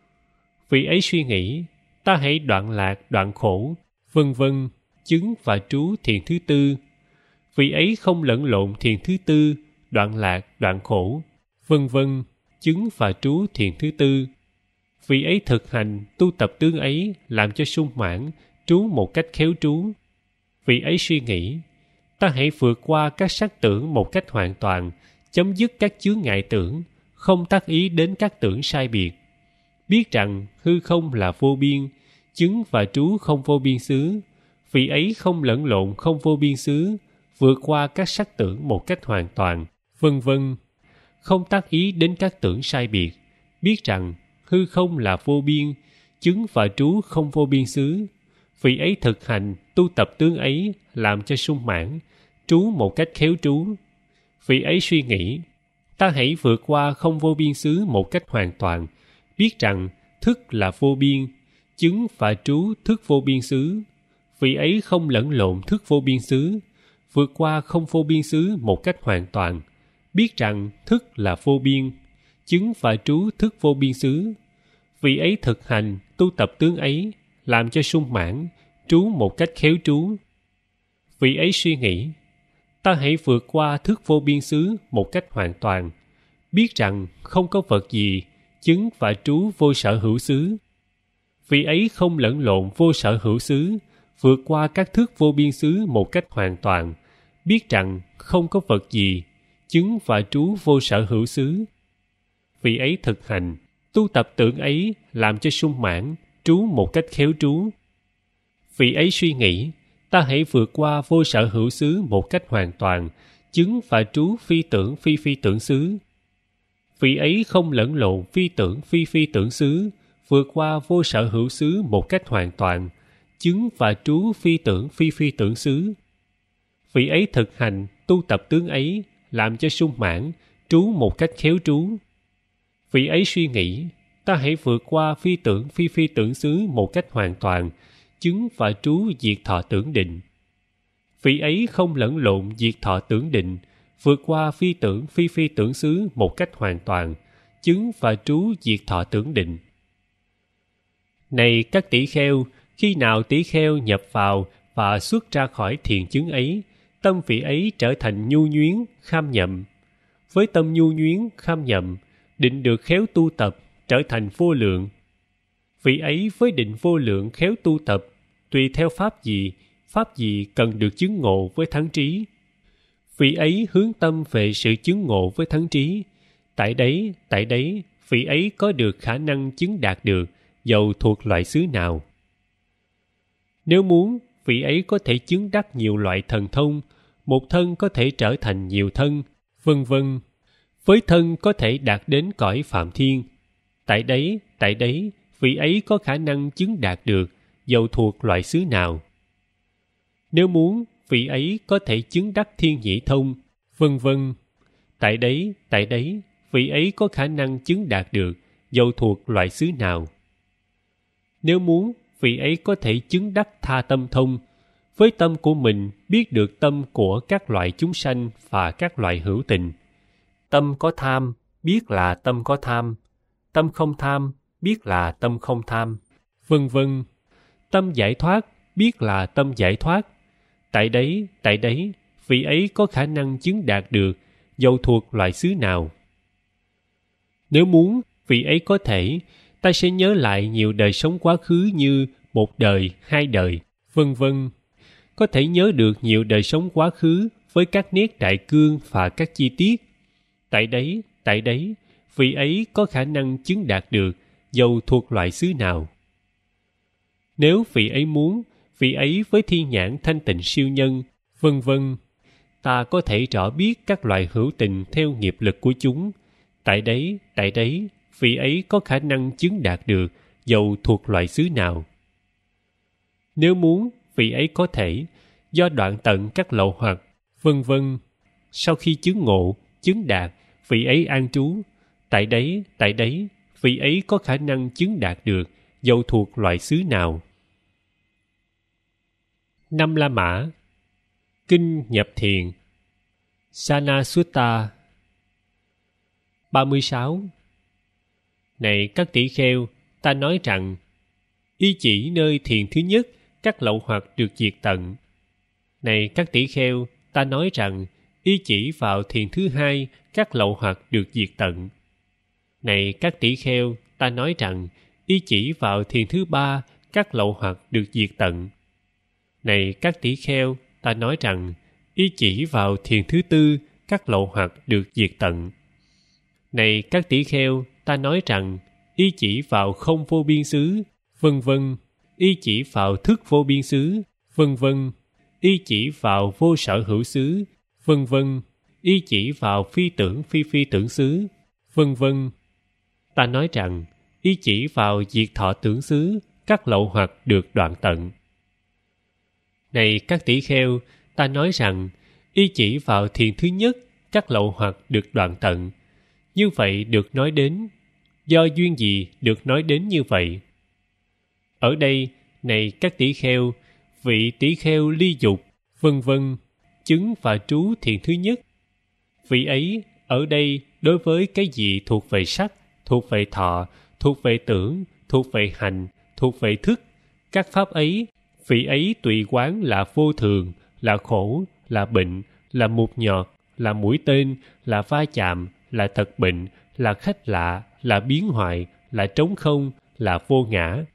Vị ấy suy nghĩ, ta hãy đoạn lạc, đoạn khổ, vân vân, chứng và trú thiền thứ tư. Vị ấy không lẫn lộn thiền thứ tư, đoạn lạc, đoạn khổ, vân vân, chứng và trú thiền thứ tư. Vị ấy thực hành tu tập tướng ấy làm cho sung mãn, trú một cách khéo trú. Vị ấy suy nghĩ, ta hãy vượt qua các sắc tưởng một cách hoàn toàn, chấm dứt các chướng ngại tưởng, không tác ý đến các tưởng sai biệt. Biết rằng hư không là vô biên, chứng và trú không vô biên xứ. Vị ấy không lẫn lộn không vô biên xứ, vượt qua các sắc tưởng một cách hoàn toàn, vân vân. Không tác ý đến các tưởng sai biệt. Biết rằng hư không là vô biên, chứng và trú không vô biên xứ. Vị ấy thực hành tu tập tướng ấy làm cho sung mãn, trú một cách khéo trú. Vị ấy suy nghĩ, ta hãy vượt qua không vô biên xứ một cách hoàn toàn. Biết rằng thức là vô biên, chứng và trú thức vô biên xứ. Vị ấy không lẫn lộn thức vô biên xứ, vượt qua không vô biên xứ một cách hoàn toàn. Biết rằng thức là vô biên, chứng và trú thức vô biên xứ. Vị ấy thực hành tu tập tướng ấy làm cho sung mãn, trú một cách khéo trú. Vị ấy suy nghĩ, ta hãy vượt qua thức vô biên xứ một cách hoàn toàn. Biết rằng không có vật gì, chứng và trú vô sở hữu xứ. Vị ấy không lẫn lộn vô sở hữu xứ, vượt qua các thức vô biên xứ một cách hoàn toàn. Biết rằng không có vật gì, chứng và trú vô sở hữu xứ. Vị ấy thực hành tu tập tưởng ấy làm cho sung mãn, trú một cách khéo trú. Vị ấy suy nghĩ, ta hãy vượt qua vô sở hữu xứ một cách hoàn toàn, chứng và trú phi tưởng phi phi tưởng xứ. Vị ấy không lẫn lộn phi tưởng phi phi tưởng xứ, vượt qua vô sở hữu xứ một cách hoàn toàn, chứng và trú phi tưởng phi phi tưởng xứ. Vị ấy thực hành tu tập tướng ấy làm cho sung mãn, trú một cách khéo trú. Vị ấy suy nghĩ, ta hãy vượt qua phi tưởng phi phi tưởng xứ một cách hoàn toàn, chứng và trú diệt thọ tưởng định. Vị ấy không lẫn lộn diệt thọ tưởng định, vượt qua phi tưởng phi phi tưởng xứ một cách hoàn toàn, chứng và trú diệt thọ tưởng định. Này các tỷ kheo, khi nào tỷ kheo nhập vào và xuất ra khỏi thiền chứng ấy, tâm vị ấy trở thành nhu nhuyến, kham nhậm. Với tâm nhu nhuyến, kham nhậm, định được khéo tu tập, trở thành vô lượng. Vị ấy với định vô lượng khéo tu tập, tùy theo pháp gì, pháp gì cần được chứng ngộ với thắng trí. Vị ấy hướng tâm về sự chứng ngộ với thắng trí. Tại đấy, tại đấy, vị ấy có được khả năng chứng đạt được, dầu thuộc loại xứ nào. Nếu muốn, vị ấy có thể chứng đắc nhiều loại thần thông, một thân có thể trở thành nhiều thân, vân vân. Với thân có thể đạt đến cõi Phạm Thiên. Tại đấy, tại đấy, vị ấy có khả năng chứng đạt được, dầu thuộc loại xứ nào. Nếu muốn, vị ấy có thể chứng đắc thiên nhĩ thông, vân vân. Tại đấy, tại đấy, vị ấy có khả năng chứng đạt được, dầu thuộc loại xứ nào. Nếu muốn, vị ấy có thể chứng đắc tha tâm thông, với tâm của mình biết được tâm của các loại chúng sanh và các loại hữu tình. Tâm có tham, biết là tâm có tham. Tâm không tham, biết là tâm không tham, vân vân. Tâm giải thoát, biết là tâm giải thoát. Tại đấy, tại đấy, vị ấy có khả năng chứng đạt được, dầu thuộc loại xứ nào. Nếu muốn, vị ấy có thể, ta sẽ nhớ lại nhiều đời sống quá khứ như một đời, hai đời, vân vân. Có thể nhớ được nhiều đời sống quá khứ với các nét đại cương và các chi tiết. Tại đấy, tại đấy, vị ấy có khả năng chứng đạt được, dầu thuộc loại xứ nào. Nếu vị ấy muốn, vị ấy với thiên nhãn thanh tịnh siêu nhân, vân vân, ta có thể rõ biết các loại hữu tình theo nghiệp lực của chúng. Tại đấy, tại đấy, vị ấy có khả năng chứng đạt được, dầu thuộc loại xứ nào. Nếu muốn, vị ấy có thể, do đoạn tận các lậu hoặc, vân vân, sau khi chứng ngộ, chứng đạt, vị ấy an trú. Tại đấy, tại đấy, vị ấy có khả năng chứng đạt được, dầu thuộc loại xứ nào. Năm La Mã. Kinh nhập thiền. Sana Sutta. ba mươi sáu. Này các tỷ kheo, ta nói rằng, y chỉ nơi thiền thứ nhất, các lậu hoặc được diệt tận. Này các tỷ kheo, ta nói rằng, y chỉ vào thiền thứ hai, các lậu hoặc được diệt tận. Này các tỷ kheo, ta nói rằng, y chỉ vào thiền thứ ba, các lậu hoặc được diệt tận. Này các tỷ kheo, ta nói rằng, y chỉ vào thiền thứ tư, các lậu hoặc được diệt tận. Này các tỷ kheo, ta nói rằng, y chỉ vào không vô biên xứ, vân vân, y chỉ vào thức vô biên xứ, vân vân, y chỉ vào vô sở hữu xứ, vân vân, y chỉ vào phi tưởng phi phi tưởng xứ, vân vân. Ta nói rằng, y chỉ vào diệt thọ tưởng xứ, các lậu hoặc được đoạn tận. Này các tỷ kheo, ta nói rằng, y chỉ vào thiền thứ nhất, các lậu hoặc được đoạn tận. Như vậy được nói đến. Do duyên gì được nói đến như vậy? Ở đây, này các tỷ kheo, vị tỷ kheo ly dục, vân vân, chứng và trú thiền thứ nhất. Vị ấy ở đây đối với cái gì thuộc về sắc, thuộc về thọ, thuộc về tưởng, thuộc về hành, thuộc về thức, các pháp ấy, vị ấy tùy quán là vô thường, là khổ, là bệnh, là mục nhọt, là mũi tên, là va chạm, là tật bệnh, là khách lạ, là biến hoại, là trống không, là vô ngã.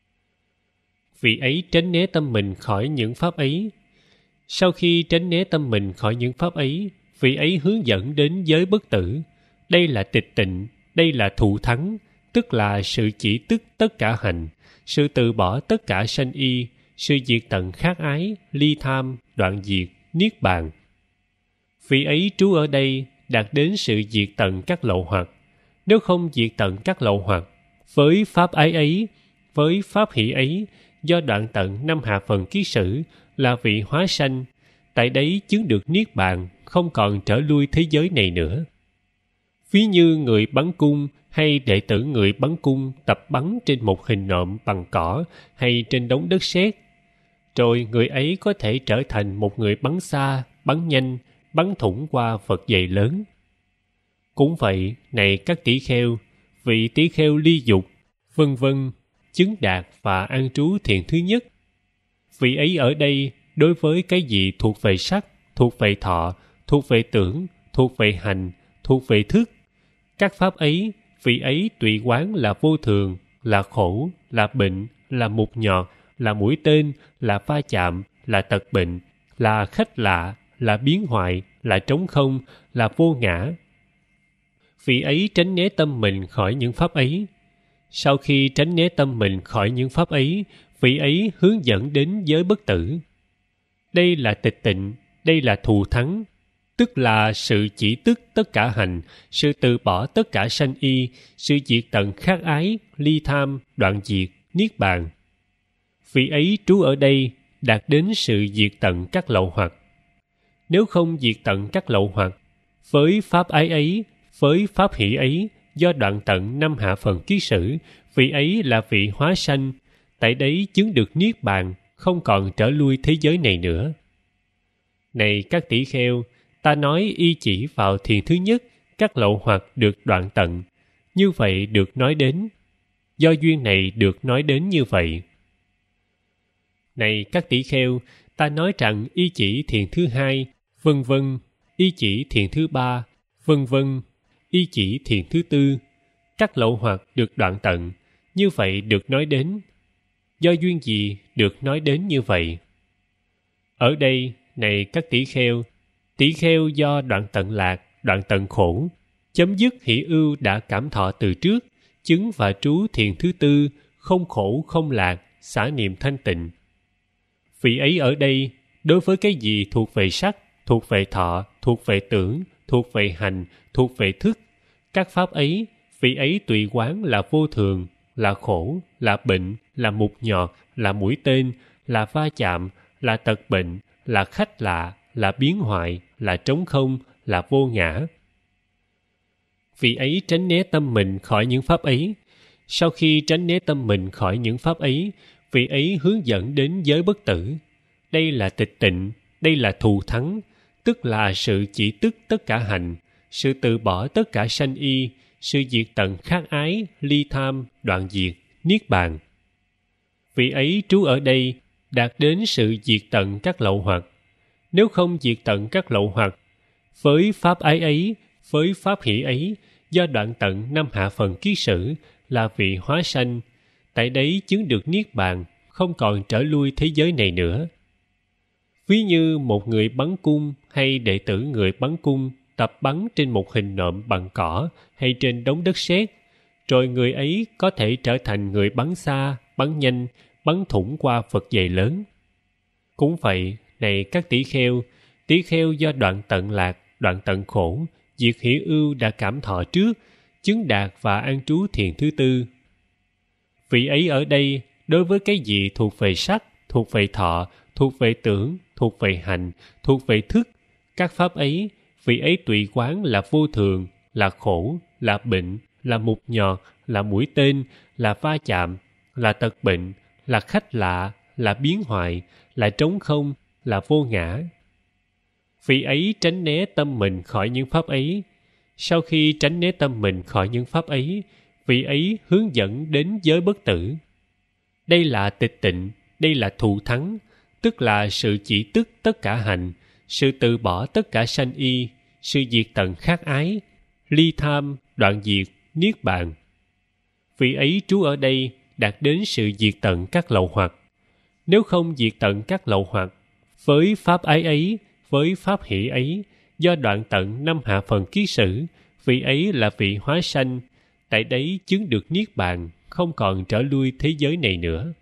Vị ấy tránh né tâm mình khỏi những pháp ấy. Sau khi tránh né tâm mình khỏi những pháp ấy, vị ấy hướng dẫn đến giới bất tử. Đây là tịch tịnh, đây là thù thắng, tức là sự chỉ tức tất cả hành, sự từ bỏ tất cả sanh y, sự diệt tận khát ái, ly tham, đoạn diệt, niết bàn. Vị ấy trú ở đây đạt đến sự diệt tận các lậu hoặc. Nếu không diệt tận các lậu hoặc, với pháp ái ấy, với pháp hỷ ấy, do đoạn tận năm hạ phần kiết sử, là vị hóa sanh, tại đấy chứng được niết bàn, không còn trở lui thế giới này nữa. Ví như người bắn cung hay đệ tử người bắn cung tập bắn trên một hình nộm bằng cỏ hay trên đống đất sét, rồi người ấy có thể trở thành một người bắn xa, bắn nhanh, bắn thủng qua vật dày lớn. Cũng vậy, này các tỷ kheo, vị tỷ kheo ly dục, vân vân, chứng đạt và an trú thiền thứ nhất. Vị ấy ở đây đối với cái gì thuộc về sắc, thuộc về thọ, thuộc về tưởng, thuộc về hành, thuộc về thức. Các pháp ấy, vị ấy tùy quán là vô thường, là khổ, là bệnh, là mục nhọt, là mũi tên, là va chạm, là tật bệnh, là khách lạ, là biến hoại, là trống không, là vô ngã. Vị ấy tránh né tâm mình khỏi những pháp ấy. Sau khi tránh né tâm mình khỏi những pháp ấy, vị ấy hướng dẫn đến giới bất tử. Đây là tịch tịnh, đây là thù thắng, tức là sự chỉ tức tất cả hành, sự từ bỏ tất cả sanh y, sự diệt tận khát ái, ly tham, đoạn diệt, niết bàn. Vị ấy trú ở đây đạt đến sự diệt tận các lậu hoặc. Nếu không diệt tận các lậu hoặc, với pháp ái ấy, với pháp hỷ ấy, do đoạn tận năm hạ phần kiết sử, vị ấy là vị hóa sanh, tại đấy chứng được niết bàn, không còn trở lui thế giới này nữa. Này các tỷ kheo, ta nói y chỉ vào thiền thứ nhất, các lậu hoặc được đoạn tận. Như vậy được nói đến. Do duyên này được nói đến như vậy. Này các tỷ kheo, ta nói rằng y chỉ thiền thứ hai, vân vân, y chỉ thiền thứ ba, vân vân, y chỉ thiền thứ tư, các lậu hoặc được đoạn tận. Như vậy được nói đến. Do duyên gì được nói đến như vậy? Ở đây, này các tỷ kheo, tỷ kheo do đoạn tận lạc, đoạn tận khổ, chấm dứt hỷ ưu đã cảm thọ từ trước, chứng và trú thiền thứ tư, không khổ không lạc, xả niệm thanh tịnh. Vị ấy ở đây, đối với cái gì thuộc về sắc, thuộc về thọ, thuộc về tưởng, thuộc về hành, thuộc về thức, các pháp ấy, vị ấy tùy quán là vô thường, là khổ, là bệnh, là mục nhọt, là mũi tên, là va chạm, là tật bệnh, là khách lạ, là biến hoại, là trống không, là vô ngã. Vị ấy tránh né tâm mình khỏi những pháp ấy. Sau khi tránh né tâm mình khỏi những pháp ấy, vị ấy hướng dẫn đến giới bất tử. Đây là tịch tịnh, đây là thù thắng, tức là sự chỉ tức tất cả hành, sự từ bỏ tất cả sanh y, sự diệt tận khát ái, ly tham, đoạn diệt, niết bàn. Vị ấy trú ở đây đạt đến sự diệt tận các lậu hoặc. Nếu không diệt tận các lậu hoặc, với pháp ái ấy, với pháp hỷ ấy, do đoạn tận năm hạ phần kiết sử là vị hóa sanh, tại đấy chứng được niết bàn, không còn trở lui thế giới này nữa. Ví như một người bắn cung hay đệ tử người bắn cung tập bắn trên một hình nộm bằng cỏ hay trên đống đất sét, rồi người ấy có thể trở thành người bắn xa, bắn nhanh, bắn thủng qua vật dày lớn. Cũng vậy, này các tỷ kheo, tỷ kheo do đoạn tận lạc, đoạn tận khổ, diệt hỷ ưu đã cảm thọ trước, chứng đạt và an trú thiền thứ tư. Vị ấy ở đây, đối với cái gì thuộc về sắc, thuộc về thọ, thuộc về tưởng, thuộc về hành, thuộc về thức, các pháp ấy, vị ấy tùy quán là vô thường, là khổ, là bệnh, là mục nhọt, là mũi tên, là va chạm, là tật bệnh, là khách lạ, là biến hoại, là trống không, là vô ngã. Vị ấy tránh né tâm mình khỏi những pháp ấy. Sau khi tránh né tâm mình khỏi những pháp ấy, vị ấy hướng dẫn đến giới bất tử. Đây là tịch tịnh, đây là thù thắng, tức là sự chỉ tức tất cả hành, sự từ bỏ tất cả sanh y, sự diệt tận khát ái, ly tham, đoạn diệt, niết bàn. Vị ấy trú ở đây đạt đến sự diệt tận các lậu hoặc. Nếu không diệt tận các lậu hoặc, với pháp ái ấy, với pháp hỷ ấy, do đoạn tận năm hạ phần kiết sử, vị ấy là vị hóa sanh, tại đấy chứng được niết bàn, không còn trở lui thế giới này nữa.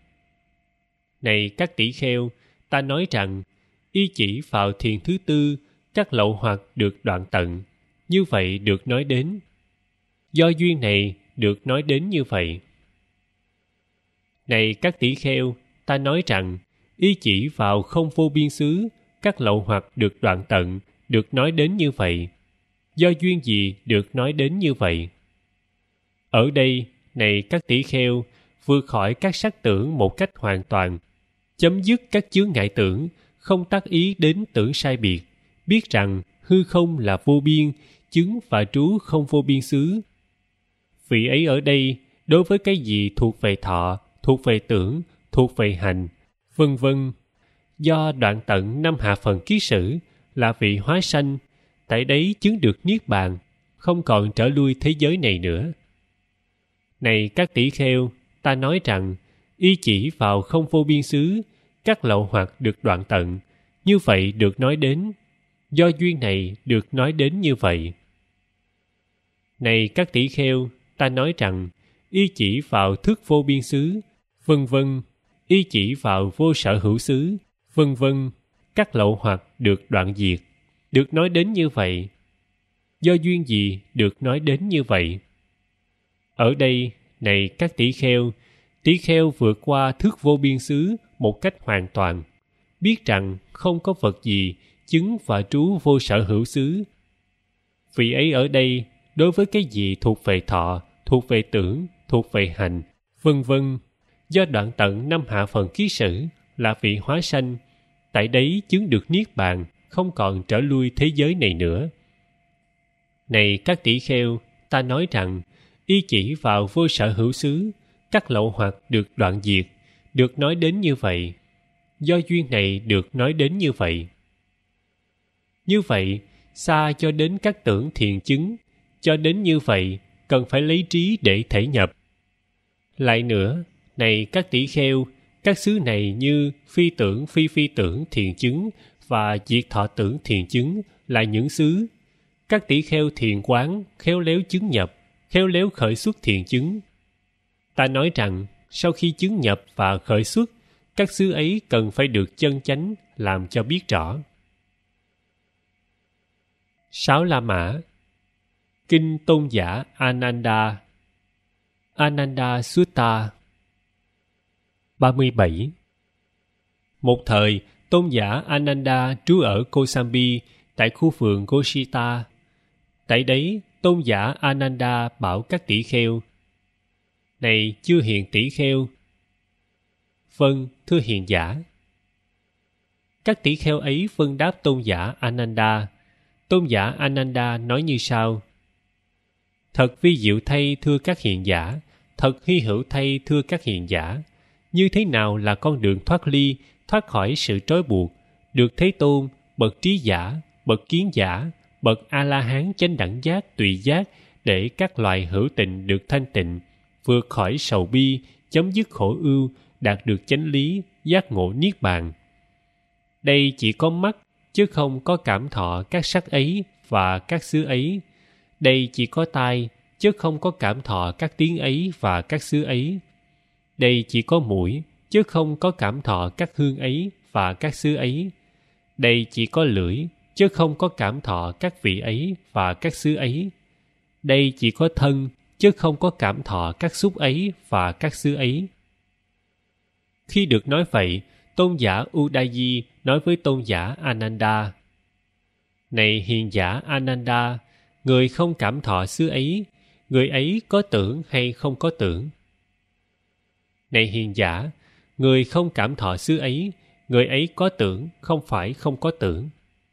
Này các tỷ kheo, ta nói rằng, y chỉ vào thiền thứ tư, các lậu hoặc được đoạn tận, như vậy được nói đến. Do duyên này được nói đến như vậy. Này các tỷ kheo, ta nói rằng, y chỉ vào không vô biên xứ, các lậu hoặc được đoạn tận, được nói đến như vậy. Do duyên gì được nói đến như vậy? Ở đây, này các tỷ kheo, vượt khỏi các sắc tưởng một cách hoàn toàn, chấm dứt các chướng ngại tưởng, không tác ý đến tưởng sai biệt, biết rằng hư không là vô biên, chứng và trú không vô biên xứ. Vị ấy ở đây, đối với cái gì thuộc về thọ, thuộc về tưởng, thuộc về hành, vân vân, do đoạn tận năm hạ phần kiết sử là vị hóa sanh, tại đấy chứng được niết bàn, không còn trở lui thế giới này nữa. Này các tỷ kheo, ta nói rằng, y chỉ vào không vô biên xứ, các lậu hoặc được đoạn tận, như vậy được nói đến. Do duyên này được nói đến như vậy. Này các tỷ kheo, ta nói rằng, y chỉ vào thức vô biên xứ, vân vân, y chỉ vào vô sở hữu xứ, vân vân, các lậu hoặc được đoạn diệt, được nói đến như vậy. Do duyên gì được nói đến như vậy? Ở đây, này các tỷ kheo, tỷ kheo vượt qua thức vô biên xứ một cách hoàn toàn, biết rằng không có vật gì chứng và trú vô sở hữu xứ. Vị ấy ở đây, đối với cái gì thuộc về thọ, thuộc về tưởng, thuộc về hành, vân vân, do đoạn tận năm hạ phần kiết sử là vị hóa sanh, tại đấy chứng được niết bàn, không còn trở lui thế giới này nữa. Này các tỷ kheo, ta nói rằng, y chỉ vào vô sở hữu xứ, các lậu hoặc được đoạn diệt, được nói đến như vậy. Do duyên này được nói đến như vậy. Như vậy, xa cho đến các tưởng thiền chứng, cho đến như vậy, cần phải lấy trí để thể nhập. Lại nữa, này các tỷ kheo, các xứ này như phi tưởng phi phi tưởng thiền chứng và diệt thọ tưởng thiền chứng là những xứ. Các tỷ kheo thiền quán, khéo léo chứng nhập, khéo léo khởi xuất thiền chứng. Ta nói rằng, sau khi chứng nhập và khởi xuất, các xứ ấy cần phải được chân chánh làm cho biết rõ. Sáu La Mã. Kinh Tôn giả Ananda. Ananda Sutta. ba mươi bảy. Một thời, tôn giả Ananda trú ở Kosambi, tại khu vườn Goshita. Tại đấy, tôn giả Ananda bảo các tỷ kheo: Này chư hiền tỷ kheo. Vâng, thưa hiền giả. Các tỷ kheo ấy vâng đáp tôn giả Ananda. Tôn giả Ananda nói như sau: Thật vi diệu thay thưa các hiền giả, thật hy hữu thay thưa các hiền giả. Như thế nào là con đường thoát ly, thoát khỏi sự trói buộc, được Thế Tôn, bậc trí giả, bậc kiến giả, bậc A-la-hán chánh đẳng giác, tùy giác, để các loài hữu tình được thanh tịnh, vượt khỏi sầu bi, chấm dứt khổ ưu, đạt được chánh lý, giác ngộ niết bàn. Đây chỉ có mắt, chứ không có cảm thọ các sắc ấy và các xứ ấy. Đây chỉ có tai, chứ không có cảm thọ các tiếng ấy và các xứ ấy. Đây chỉ có mũi, chứ không có cảm thọ các hương ấy và các xứ ấy. Đây chỉ có lưỡi, chứ không có cảm thọ các vị ấy và các xứ ấy. Đây chỉ có thân, chứ không có cảm thọ các xúc ấy và các xứ ấy. Khi được nói vậy, tôn giả Udayi nói với tôn giả Ananda: Này hiền giả Ananda, người không cảm thọ xứ ấy, người ấy có tưởng hay không có tưởng? Này hiền giả, người không cảm thọ xứ ấy, người ấy có tưởng, không phải không có tưởng.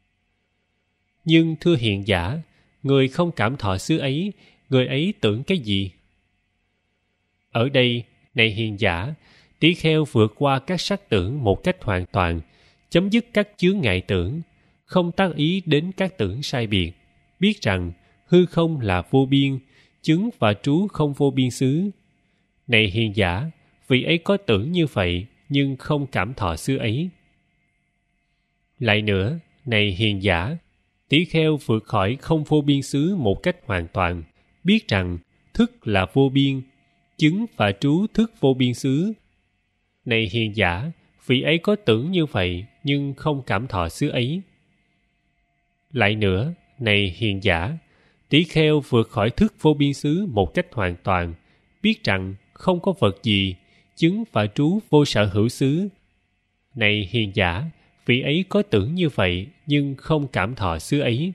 Nhưng thưa hiền giả, người không cảm thọ xứ ấy, người ấy tưởng cái gì? Ở đây, này hiền giả, tỷ kheo vượt qua các sắc tưởng một cách hoàn toàn, chấm dứt các chướng ngại tưởng, không tác ý đến các tưởng sai biệt, biết rằng hư không là vô biên, chứng và trú không vô biên xứ. Này hiền giả, vị ấy có tưởng như vậy, nhưng không cảm thọ xứ ấy. Lại nữa, này hiền giả, tỷ kheo vượt khỏi không vô biên xứ một cách hoàn toàn, biết rằng thức là vô biên, chứng và trú thức vô biên xứ. Này hiền giả, vị ấy có tưởng như vậy, nhưng không cảm thọ xứ ấy. Lại nữa, này hiền giả, tỷ kheo vượt khỏi thức vô biên xứ một cách hoàn toàn, biết rằng không có vật gì, chứng và trú vô sở hữu xứ. Này hiền giả, vị ấy có tưởng như vậy, nhưng không cảm thọ xứ ấy.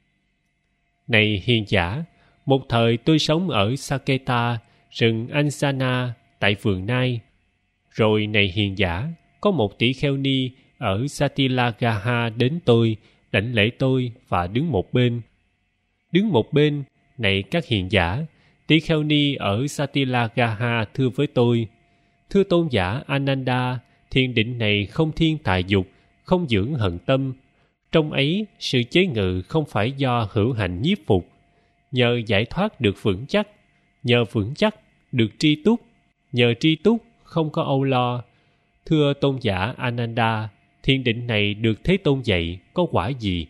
Này hiền giả, một thời tôi sống ở Saketa, rừng Ansana, tại vườn Nai. Rồi này hiền giả, có một tỷ kheo ni ở Satilagaha đến tôi, đảnh lễ tôi và đứng một bên. Đứng một bên, này các hiền giả, tỷ kheo ni ở Satilagaha thưa với tôi: Thưa tôn giả Ananda, thiền định này không thiên tài dục, không dưỡng hận tâm. Trong ấy, sự chế ngự không phải do hữu hành nhiếp phục. Nhờ giải thoát được vững chắc, nhờ vững chắc được tri túc, nhờ tri túc không có âu lo. Thưa tôn giả Ananda, thiền định này được Thế Tôn dạy có quả gì?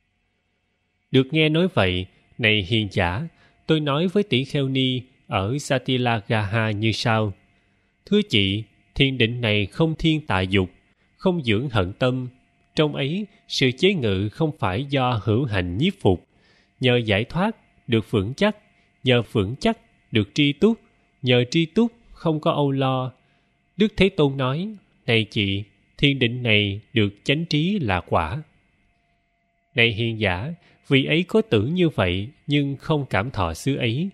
Được nghe nói vậy, này hiền giả, tôi nói với tỷ kheo ni ở Satilagaha như sau: Thưa chị, thiền định này không thiên tài dục, không dưỡng hận tâm. Trong ấy, sự chế ngự không phải do hữu hành nhiếp phục. Nhờ giải thoát được vững chắc, nhờ vững chắc được tri túc, nhờ tri túc không có âu lo. Đức Thế Tôn nói: Này chị, thiền định này được chánh trí là quả. Này hiền giả, vị ấy có tưởng như vậy, nhưng không cảm thọ xứ ấy.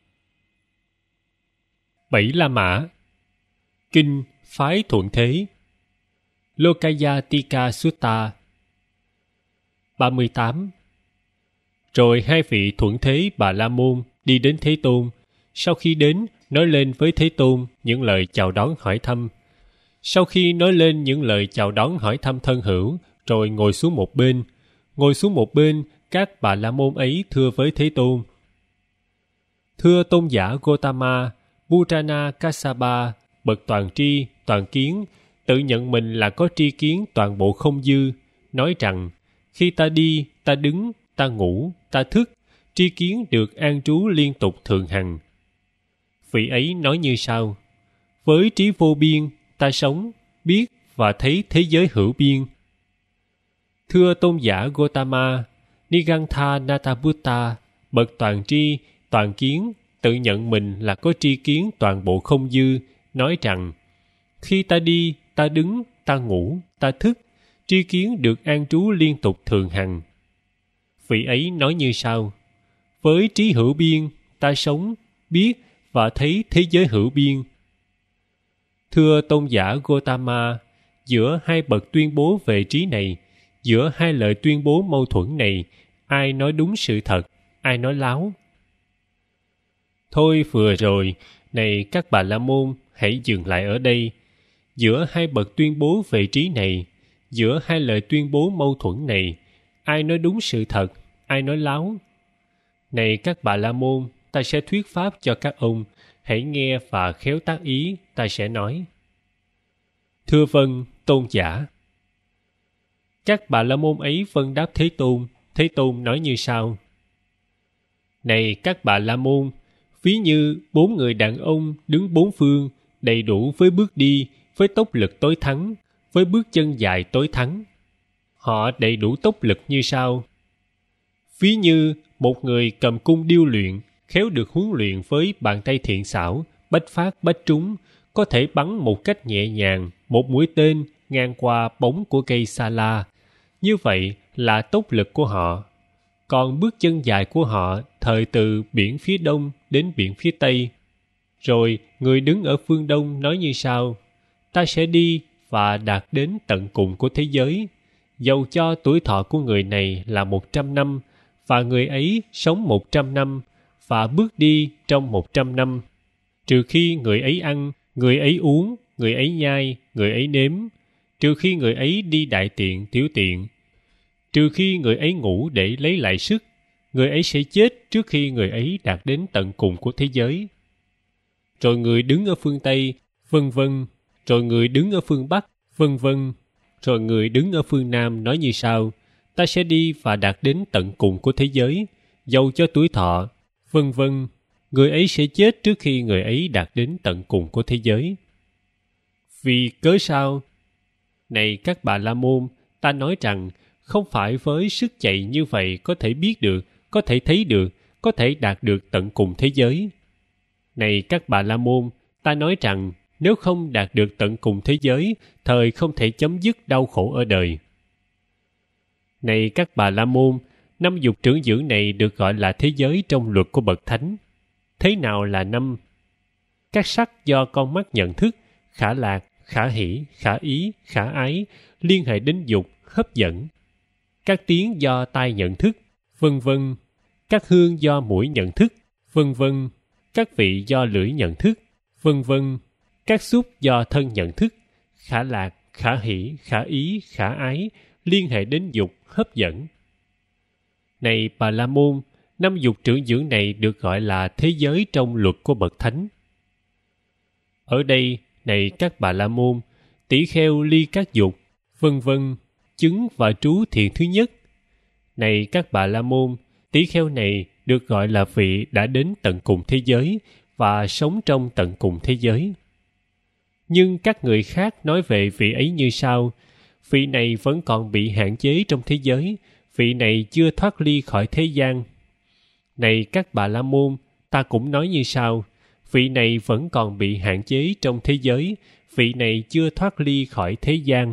Bảy La Mã. Kinh Phái Thuận Thế. Lokaya Tika Sutta. ba mươi tám. Rồi hai vị Thuận Thế Bà La Môn đi đến Thế Tôn. Sau khi đến, nói lên với Thế Tôn những lời chào đón hỏi thăm. Sau khi nói lên những lời chào đón hỏi thăm thân hữu, rồi ngồi xuống một bên. Ngồi xuống một bên, các Bà La Môn ấy thưa với Thế Tôn: Thưa tôn giả Gotama, Purana Kassapa, bậc toàn tri, toàn kiến, tự nhận mình là có tri kiến toàn bộ không dư, nói rằng: Khi ta đi, ta đứng, ta ngủ, ta thức, tri kiến được an trú liên tục thường hằng. Vị ấy nói như sau: Với trí vô biên, ta sống, biết và thấy thế giới hữu biên. Thưa tôn giả Gotama, Nigantha Nataputta, bậc toàn tri, toàn kiến, tự nhận mình là có tri kiến toàn bộ không dư, nói rằng: Khi ta đi, ta đứng, ta ngủ, ta thức, tri kiến được an trú liên tục thường hằng. Vị ấy nói như sau: Với trí hữu biên, ta sống, biết và thấy thế giới hữu biên. Thưa tôn giả Gotama, giữa hai bậc tuyên bố về trí này, giữa hai lời tuyên bố mâu thuẫn này, ai nói đúng sự thật, ai nói láo? Thôi vừa rồi, này các bà la môn, hãy dừng lại ở đây. Giữa hai bậc tuyên bố về trí này, giữa hai lời tuyên bố mâu thuẫn này, ai nói đúng sự thật, ai nói láo? Này các bà la môn, ta sẽ thuyết pháp cho các ông, hãy nghe và khéo tác ý, ta sẽ nói. Thưa vâng, tôn giả. Các bà la môn ấy vâng đáp Thế Tôn. Thế Tôn nói như sau. Này các bà la môn, ví như bốn người đàn ông đứng bốn phương, đầy đủ với bước đi, với tốc lực tối thắng, với bước chân dài tối thắng. Họ đầy đủ tốc lực như sau. Ví như một người cầm cung điêu luyện, khéo được huấn luyện với bàn tay thiện xảo, bách phát bách trúng, có thể bắn một cách nhẹ nhàng một mũi tên ngang qua bóng của cây sa la. Như vậy là tốc lực của họ. Còn bước chân dài của họ thời từ biển phía đông đến biển phía tây. Rồi người đứng ở phương đông nói như sau. Ta sẽ đi và đạt đến tận cùng của thế giới. Dầu cho tuổi thọ của người này là một trăm năm, và người ấy sống một trăm năm, và bước đi trong một trăm năm. Trừ khi người ấy ăn, người ấy uống, người ấy nhai, người ấy nếm. Trừ khi người ấy đi đại tiện, tiểu tiện. Trừ khi người ấy ngủ để lấy lại sức, người ấy sẽ chết trước khi người ấy đạt đến tận cùng của thế giới. Rồi người đứng ở phương Tây, vân vân. Rồi người đứng ở phương Bắc, vân vân. Rồi người đứng ở phương Nam nói như sau. Ta sẽ đi và đạt đến tận cùng của thế giới, dầu cho tuổi thọ, vân vân. Người ấy sẽ chết trước khi người ấy đạt đến tận cùng của thế giới. Vì cớ sao? Này các bà la môn, ta nói rằng không phải với sức chạy như vậy có thể biết được, có thể thấy được, có thể đạt được tận cùng thế giới. Này các bà la môn, ta nói rằng nếu không đạt được tận cùng thế giới, thời không thể chấm dứt đau khổ ở đời. Này các bà la môn, năm dục trưởng dưỡng này được gọi là thế giới trong luật của bậc thánh. Thế nào là năm? Các sắc do con mắt nhận thức, khả lạc, khả hỷ, khả ý, khả ái, liên hệ đến dục, hấp dẫn. Các tiếng do tai nhận thức, vân vân. Các hương do mũi nhận thức, vân vân. Các vị do lưỡi nhận thức, vân vân. Các xúc do thân nhận thức, khả lạc, khả hỷ, khả ý, khả ái, liên hệ đến dục, hấp dẫn. Này Bà La Môn, năm dục trưởng dưỡng này được gọi là thế giới trong luật của bậc thánh. Ở đây, này các Bà La Môn, tỷ kheo ly các dục, vân vân, chứng và trú thiện thứ nhất. Này các Bà La Môn, tỷ kheo này được gọi là vị đã đến tận cùng thế giới và sống trong tận cùng thế giới. Nhưng các người khác nói về vị ấy như sau: vị này vẫn còn bị hạn chế trong thế giới, vị này chưa thoát ly khỏi thế gian. Này các Bà La Môn, ta cũng nói như sau: vị này vẫn còn bị hạn chế trong thế giới, vị này chưa thoát ly khỏi thế gian.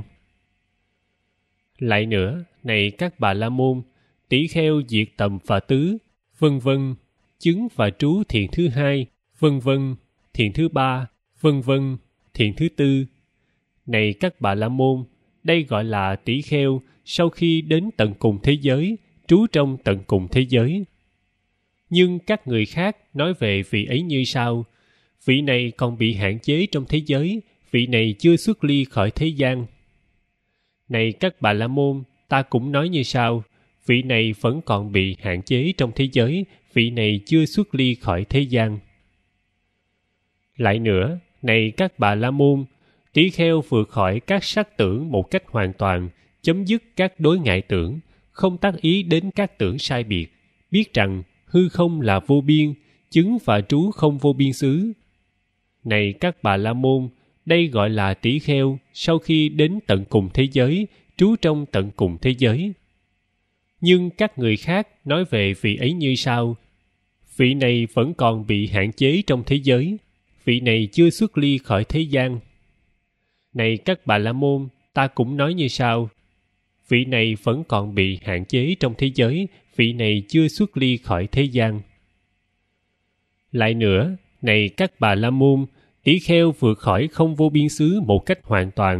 Lại nữa, này các Bà La Môn, tỷ kheo diệt tầm và tứ, vân vân, chứng và trú thiện thứ hai, vân vân, thiện thứ ba, vân vân, thiện thứ tư. Này các Bà La Môn, đây gọi là tỷ kheo sau khi đến tận cùng thế giới, trú trong tận cùng thế giới. Nhưng các người khác nói về vị ấy như sau: vị này còn bị hạn chế trong thế giới, vị này chưa xuất ly khỏi thế gian. Này các Bà La Môn, ta cũng nói như sau: vị này vẫn còn bị hạn chế trong thế giới, vị này chưa xuất ly khỏi thế gian. Lại nữa, này các Bà La Môn, tỷ kheo vượt khỏi các sắc tưởng một cách hoàn toàn, chấm dứt các đối ngại tưởng, không tác ý đến các tưởng sai biệt, biết rằng hư không là vô biên, chứng và trú không vô biên xứ. Này các Bà La Môn, đây gọi là tỷ kheo sau khi đến tận cùng thế giới, trú trong tận cùng thế giới. Nhưng các người khác nói về vị ấy như sau: vị này vẫn còn bị hạn chế trong thế giới, vị này chưa xuất ly khỏi thế gian. Này các Bà La Môn, ta cũng nói như sau: vị này vẫn còn bị hạn chế trong thế giới, vị này chưa xuất ly khỏi thế gian. Lại nữa, này các Bà La Môn, tỷ kheo vượt khỏi không vô biên xứ một cách hoàn toàn,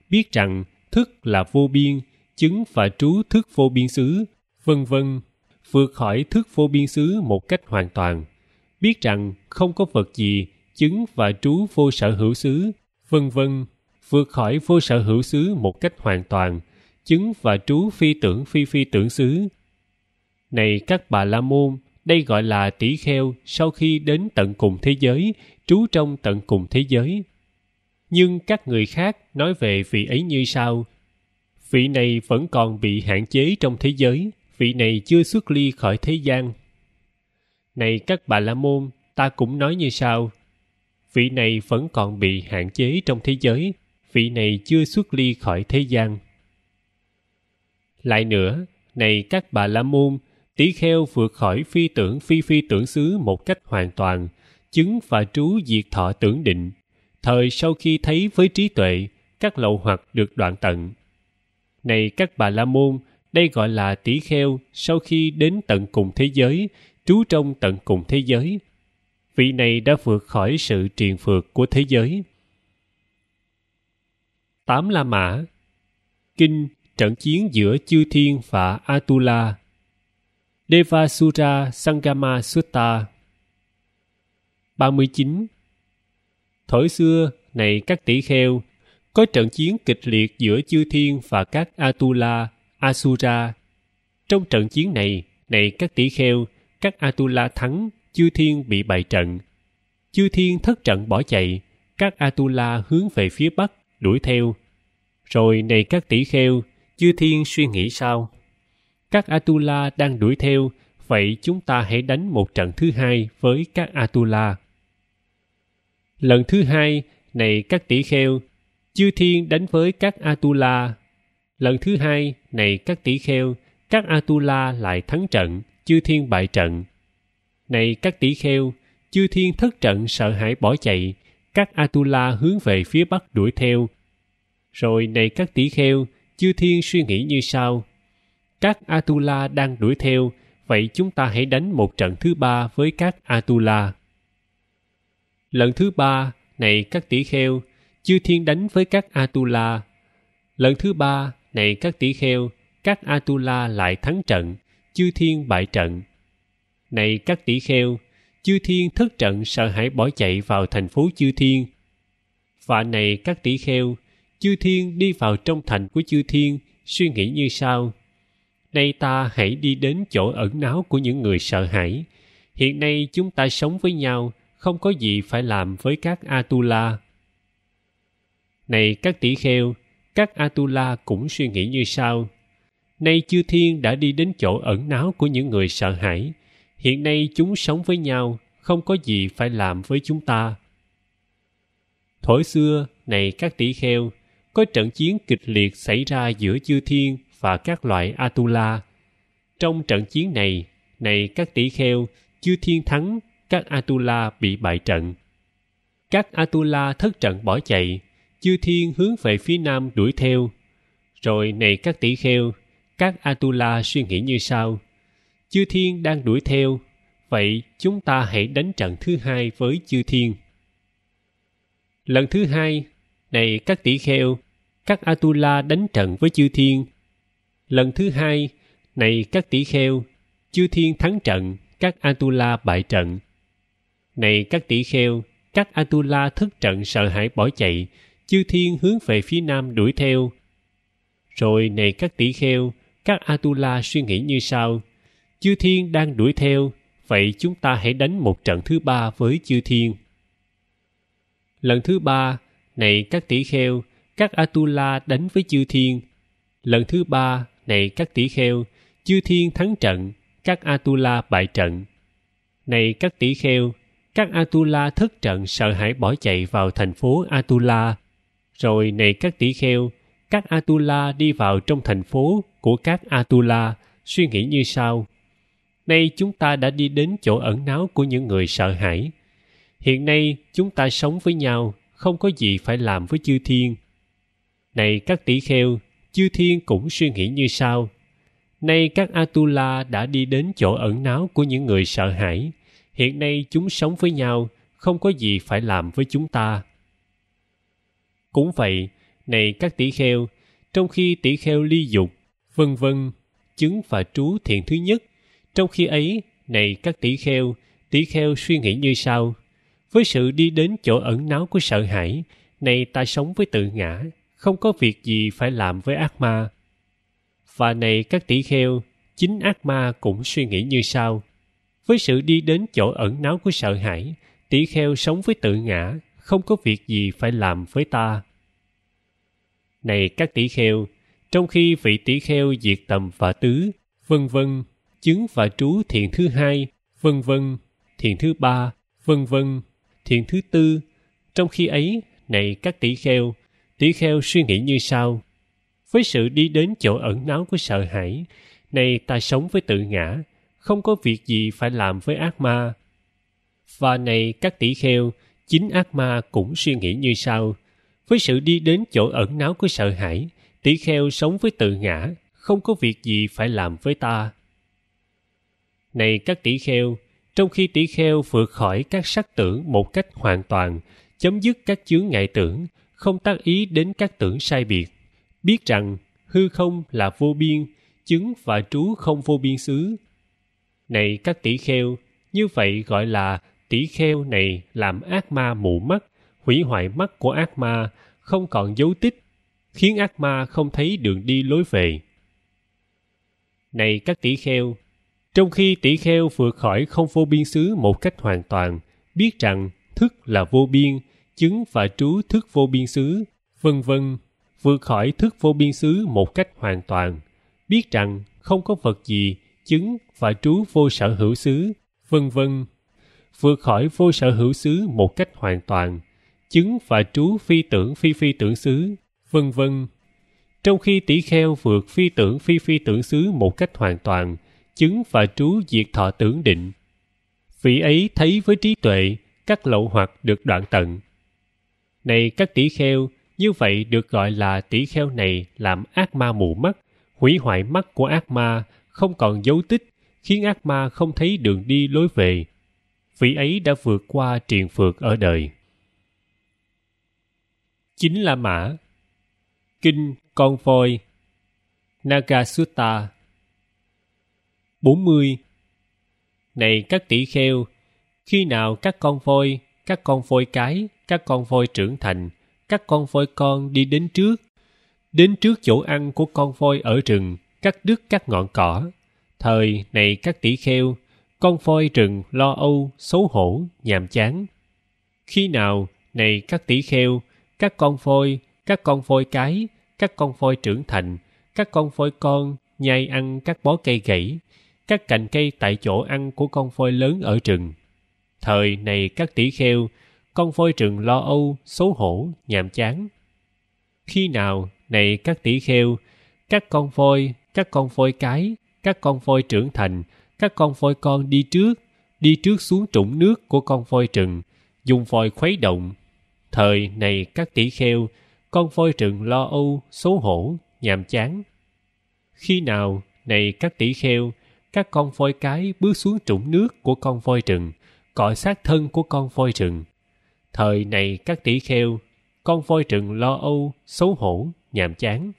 biết rằng thức là vô biên, chứng và trú thức vô biên xứ, vân vân, vượt khỏi thức vô biên xứ một cách hoàn toàn, biết rằng không có vật gì chứng và trú vô sở hữu xứ, vân vân, vượt khỏi vô sở hữu xứ một cách hoàn toàn, chứng và trú phi tưởng phi phi tưởng xứ. Này các bà la môn, đây gọi là tỷ kheo sau khi đến tận cùng thế giới, trú trong tận cùng thế giới. Nhưng các người khác nói về vị ấy như sau: vị này vẫn còn bị hạn chế trong thế giới, vị này chưa xuất ly khỏi thế gian. Này các bà la môn, ta cũng nói như sau: vị này vẫn còn bị hạn chế trong thế giới, vị này chưa xuất ly khỏi thế gian. Lại nữa, này các bà la môn, tỷ kheo vượt khỏi phi tưởng phi phi tưởng xứ một cách hoàn toàn, chứng và trú diệt thọ tưởng định, thời sau khi thấy với trí tuệ, các lậu hoặc được đoạn tận. Này các bà la môn, đây gọi là tỷ kheo sau khi đến tận cùng thế giới, trú trong tận cùng thế giới. Vị này đã vượt khỏi sự triền phược của thế giới. Tám La Mã. Kinh trận chiến giữa chư thiên và Atula. Devasura Sangama Sutta. ba mươi chín. Thổi xưa, này các tỷ kheo, có trận chiến kịch liệt giữa chư thiên và các Atula, Asura. Trong trận chiến này, này các tỷ kheo, các Atula thắng, chư thiên bị bại trận. Chư thiên thất trận bỏ chạy, các Atula hướng về phía bắc, đuổi theo. Rồi này các tỷ kheo, chư thiên suy nghĩ sao? Các Atula đang đuổi theo, vậy chúng ta hãy đánh một trận thứ hai với các Atula. Lần thứ hai, này các tỷ kheo, chư thiên đánh với các Atula. Lần thứ hai, này các tỷ kheo, các Atula lại thắng trận, chư thiên bại trận. Này các tỷ kheo, chư thiên thất trận sợ hãi bỏ chạy, các Atula hướng về phía bắc đuổi theo. Rồi này các tỷ kheo, chư thiên suy nghĩ như sau: các Atula đang đuổi theo, vậy chúng ta hãy đánh một trận thứ ba với các Atula. Lần thứ ba, này các tỷ kheo, chư thiên đánh với các Atula. Lần thứ ba, này các tỷ kheo, các Atula lại thắng trận, chư thiên bại trận. Này các tỷ kheo, chư thiên thất trận sợ hãi bỏ chạy vào thành phố chư thiên. Và này các tỷ kheo, chư thiên đi vào trong thành của chư thiên, suy nghĩ như sau: nay ta hãy đi đến chỗ ẩn náu của những người sợ hãi. Hiện nay chúng ta sống với nhau, không có gì phải làm với các Atula. Này các tỷ kheo, các Atula cũng suy nghĩ như sau: nay chư thiên đã đi đến chỗ ẩn náu của những người sợ hãi. Hiện nay chúng sống với nhau, không có gì phải làm với chúng ta. Thuở xưa, này các tỷ kheo, có trận chiến kịch liệt xảy ra giữa chư thiên và các loại Atula. Trong trận chiến này, này các tỷ kheo, chư thiên thắng, các Atula bị bại trận. Các Atula thất trận bỏ chạy, chư thiên hướng về phía nam đuổi theo. Rồi này các tỷ kheo, các Atula suy nghĩ như sau: chư thiên đang đuổi theo, vậy chúng ta hãy đánh trận thứ hai với chư thiên. Lần thứ hai, này các tỷ kheo, các Atula đánh trận với chư thiên. Lần thứ hai, này các tỷ kheo, chư thiên thắng trận, các Atula bại trận. Này các tỷ kheo, các Atula thất trận sợ hãi bỏ chạy, chư thiên hướng về phía nam đuổi theo. Rồi này các tỷ kheo, các Atula suy nghĩ như sau: chư thiên đang đuổi theo, vậy chúng ta hãy đánh một trận thứ ba với chư thiên. Lần thứ ba, này các tỷ kheo, các Atula đánh với chư thiên. Lần thứ ba, này các tỷ kheo, chư thiên thắng trận, các Atula bại trận. Này các tỷ kheo, các Atula thất trận sợ hãi bỏ chạy vào thành phố Atula. Rồi này các tỷ kheo, các Atula đi vào trong thành phố của các Atula, suy nghĩ như sau: nay chúng ta đã đi đến chỗ ẩn náu của những người sợ hãi. Hiện nay chúng ta sống với nhau, không có gì phải làm với chư thiên. Này các tỷ kheo, chư thiên cũng suy nghĩ như sau: nay các Atula đã đi đến chỗ ẩn náu của những người sợ hãi. Hiện nay chúng sống với nhau, không có gì phải làm với chúng ta. Cũng vậy, này các tỷ kheo, trong khi tỷ kheo ly dục, vân vân, chứng và trú thiện thứ nhất. Trong khi ấy, này các tỷ kheo, tỷ kheo suy nghĩ như sau: với sự đi đến chỗ ẩn náu của sợ hãi, này ta sống với tự ngã, không có việc gì phải làm với ác ma. Và này các tỷ kheo, chính ác ma cũng suy nghĩ như sau: với sự đi đến chỗ ẩn náu của sợ hãi, tỷ kheo sống với tự ngã, không có việc gì phải làm với ta. Này các tỷ kheo, trong khi vị tỷ kheo diệt tầm và tứ, vân vân, chứng và trú thiện thứ hai, vân vân, thiện thứ ba, vân vân, thiện thứ tư. Trong khi ấy, này các tỷ kheo, tỷ kheo suy nghĩ như sau: với sự đi đến chỗ ẩn náu của sợ hãi, này ta sống với tự ngã, không có việc gì phải làm với ác ma. Và này các tỷ kheo, chính ác ma cũng suy nghĩ như sau: với sự đi đến chỗ ẩn náu của sợ hãi, tỷ kheo sống với tự ngã, không có việc gì phải làm với ta. Này các tỷ kheo, trong khi tỷ kheo vượt khỏi các sắc tưởng một cách hoàn toàn, chấm dứt các chướng ngại tưởng, không tác ý đến các tưởng sai biệt, biết rằng hư không là vô biên, chứng và trú không vô biên xứ. Này các tỷ kheo, như vậy gọi là tỷ kheo này làm ác ma mù mắt, hủy hoại mắt của ác ma, không còn dấu tích, khiến ác ma không thấy đường đi lối về. Này các tỷ kheo, trong khi tỷ kheo vượt khỏi không vô biên xứ một cách hoàn toàn, biết rằng thức là vô biên, chứng và trú thức vô biên xứ, vân vân, vượt khỏi thức vô biên xứ một cách hoàn toàn, biết rằng không có vật gì chứng và trú vô sở hữu xứ, vân vân, vượt khỏi vô sở hữu xứ một cách hoàn toàn, chứng và trú phi tưởng phi phi tưởng xứ, vân vân. Trong khi tỷ kheo vượt phi tưởng phi phi tưởng xứ một cách hoàn toàn, chứng và trú diệt thọ tưởng định, vị ấy thấy với trí tuệ các lậu hoặc được đoạn tận. Này các tỷ kheo, như vậy được gọi là tỷ kheo này làm ác ma mù mắt, hủy hoại mắt của ác ma, không còn dấu tích, khiến ác ma không thấy đường đi lối về. Vị ấy đã vượt qua triền phược ở đời. Chính La Mã. Kinh Con Voi, Nagasutta. bốn mươi. Này các tỷ kheo, khi nào các con voi, các con voi cái, các con voi trưởng thành, các con voi con đi đến trước, đến trước chỗ ăn của con voi ở rừng, cắt đứt các ngọn cỏ. Thời này các tỷ kheo, con voi rừng lo âu, xấu hổ, nhàm chán. Khi nào, này các tỷ kheo, các con voi, các con voi cái, các con voi trưởng thành, các con voi con nhai ăn các bó cây gãy, các cành cây tại chỗ ăn của con voi lớn ở rừng. Thời này các tỷ kheo, con voi rừng lo âu, xấu hổ, nhàm chán. Khi nào, này các tỷ kheo, các con voi, các con voi cái, các con voi trưởng thành, các con voi con đi trước, đi trước xuống trũng nước của con voi rừng, dùng vòi khuấy động. Thời này các tỷ kheo, con voi rừng lo âu, xấu hổ, nhàm chán. Khi nào, này các tỷ kheo, các con voi cái bước xuống trũng nước của con voi rừng, cọ sát thân của con voi rừng. Thời này các tỷ kheo, con voi rừng lo âu, xấu hổ, nhàm chán.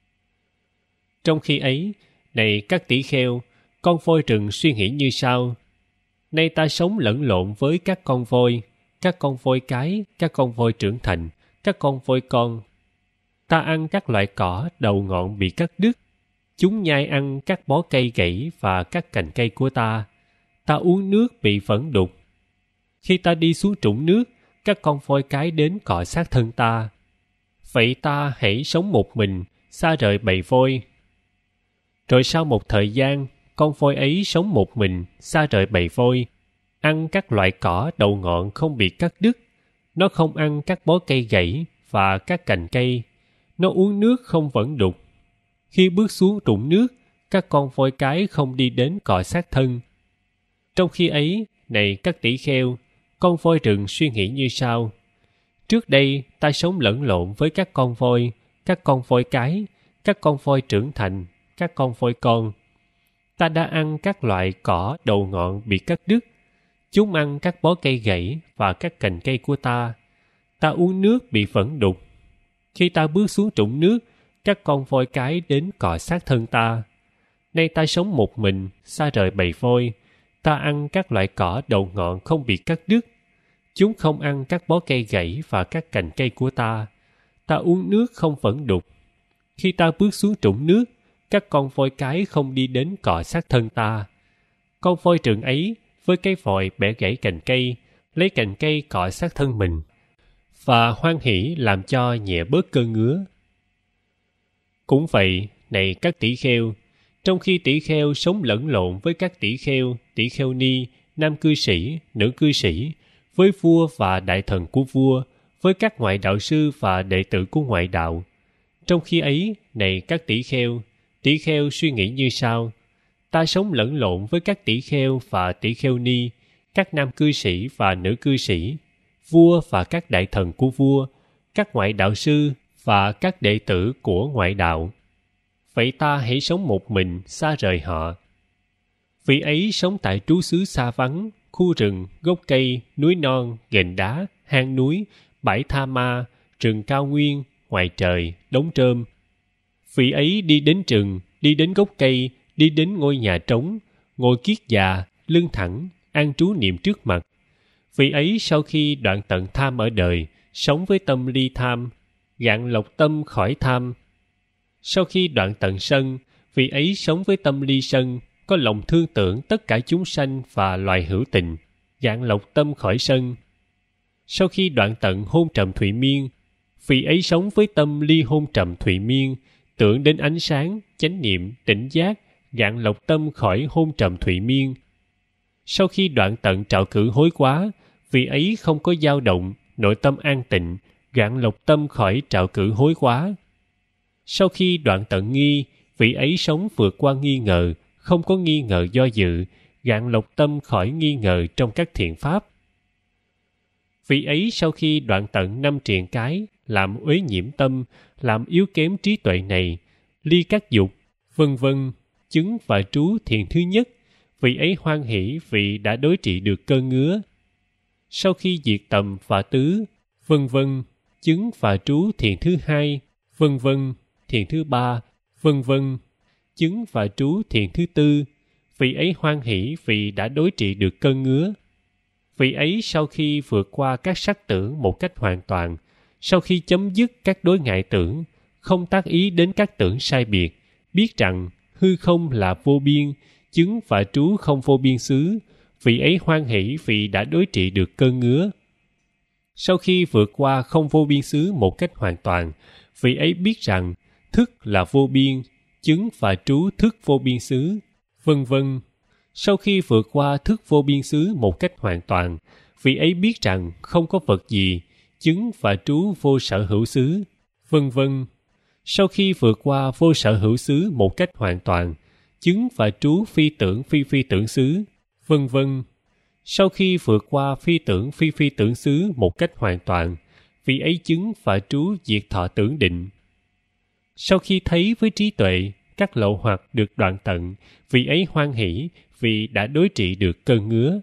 Trong khi ấy, này các tỷ kheo, con voi rừng suy nghĩ như sau: nay ta sống lẫn lộn với các con voi, các con voi cái, các con voi trưởng thành, các con voi con. Ta ăn các loại cỏ đầu ngọn bị cắt đứt, chúng nhai ăn các bó cây gãy và các cành cây của ta. Ta uống nước bị phẫn đục. Khi ta đi xuống trũng nước, các con voi cái đến cọ sát thân ta. Vậy ta hãy sống một mình, xa rời bầy voi. Rồi sau một thời gian, con voi ấy sống một mình, xa rời bầy voi, ăn các loại cỏ đầu ngọn không bị cắt đứt. Nó không ăn các bó cây gãy và các cành cây. Nó uống nước không vẫn đục. Khi bước xuống trũng nước, các con voi cái không đi đến cọ sát thân. Trong khi ấy, này các tỷ kheo, con voi rừng suy nghĩ như sau: trước đây ta sống lẫn lộn với các con voi, các con voi cái, các con voi trưởng thành, các con voi con. Ta đã ăn các loại cỏ đầu ngọn bị cắt đứt. Chúng ăn các bó cây gãy và các cành cây của ta. Ta uống nước bị phẫn đục. Khi ta bước xuống trũng nước, các con voi cái đến cọ sát thân ta. Nay ta sống một mình, xa rời bầy voi. Ta ăn các loại cỏ đầu ngọn không bị cắt đứt. Chúng không ăn các bó cây gãy và các cành cây của ta. Ta uống nước không vẫn đục. Khi ta bước xuống trũng nước, các con voi cái không đi đến cọ sát thân ta. Con voi rừng ấy với cái vòi bẻ gãy cành cây, lấy cành cây cọ sát thân mình, và hoan hỉ làm cho nhẹ bớt cơn ngứa. Cũng vậy, này các tỷ kheo, trong khi tỷ kheo sống lẫn lộn với các tỷ kheo, tỷ kheo ni, nam cư sĩ, nữ cư sĩ, với vua và đại thần của vua, với các ngoại đạo sư và đệ tử của ngoại đạo. Trong khi ấy, này các tỷ kheo, tỷ kheo suy nghĩ như sau: ta sống lẫn lộn với các tỷ kheo và tỷ kheo ni, các nam cư sĩ và nữ cư sĩ, vua và các đại thần của vua, các ngoại đạo sư và các đệ tử của ngoại đạo. Vậy ta hãy sống một mình, xa rời họ. Vị ấy sống tại trú xứ xa vắng, khu rừng, gốc cây, núi non, ghềnh đá, hang núi, bãi tha ma, rừng cao nguyên, ngoài trời, đống rơm. Vị ấy đi đến rừng, đi đến gốc cây, đi đến ngôi nhà trống, ngồi kiết già, lưng thẳng, an trú niệm trước mặt. Vị ấy sau khi đoạn tận tham ở đời, sống với tâm ly tham, gạn lọc tâm khỏi tham. Sau khi đoạn tận sân, vị ấy sống với tâm ly sân, có lòng thương tưởng tất cả chúng sanh và loài hữu tình, gạn lọc tâm khỏi sân. Sau khi đoạn tận hôn trầm thụy miên, vị ấy sống với tâm ly hôn trầm thụy miên, tưởng đến ánh sáng, chánh niệm, tỉnh giác, gạn lọc tâm khỏi hôn trầm thụy miên. Sau khi đoạn tận trạo cử hối quá, vị ấy không có dao động, nội tâm an tịnh, gạn lọc tâm khỏi trạo cử hối quá. Sau khi đoạn tận nghi, vị ấy sống vượt qua nghi ngờ, không có nghi ngờ do dự, gạn lọc tâm khỏi nghi ngờ trong các thiện pháp. Vị ấy sau khi đoạn tận năm triền cái, làm uế nhiễm tâm, làm yếu kém trí tuệ này, ly các dục, vân vân, chứng và trú thiền thứ nhất, vị ấy hoan hỷ vì đã đối trị được cơn ngứa. Sau khi diệt tầm và tứ, vân vân, chứng và trú thiền thứ hai, vân vân, thiền thứ ba, vân vân, chứng và trú thiền thứ tư, vị ấy hoan hỷ vì đã đối trị được cơn ngứa. Vị ấy sau khi vượt qua các sắc tưởng một cách hoàn toàn, sau khi chấm dứt các đối ngại tưởng, không tác ý đến các tưởng sai biệt, biết rằng hư không là vô biên, chứng và trú không vô biên xứ, vị ấy hoan hỷ vì đã đối trị được cơn ngứa. Sau khi vượt qua không vô biên xứ một cách hoàn toàn, vị ấy biết rằng thức là vô biên, chứng và trú thức vô biên xứ, vân vân. Sau khi vượt qua thức vô biên xứ một cách hoàn toàn, vị ấy biết rằng không có vật gì, chứng và trú vô sở hữu xứ, vân vân. Sau khi vượt qua vô sở hữu xứ một cách hoàn toàn, chứng và trú phi tưởng phi phi tưởng xứ, vân vân. Sau khi vượt qua phi tưởng phi phi tưởng xứ một cách hoàn toàn, vị ấy chứng và trú diệt thọ tưởng định. Sau khi thấy với trí tuệ các lậu hoặc được đoạn tận, vị ấy hoan hỷ vì đã đối trị được cơn ngứa.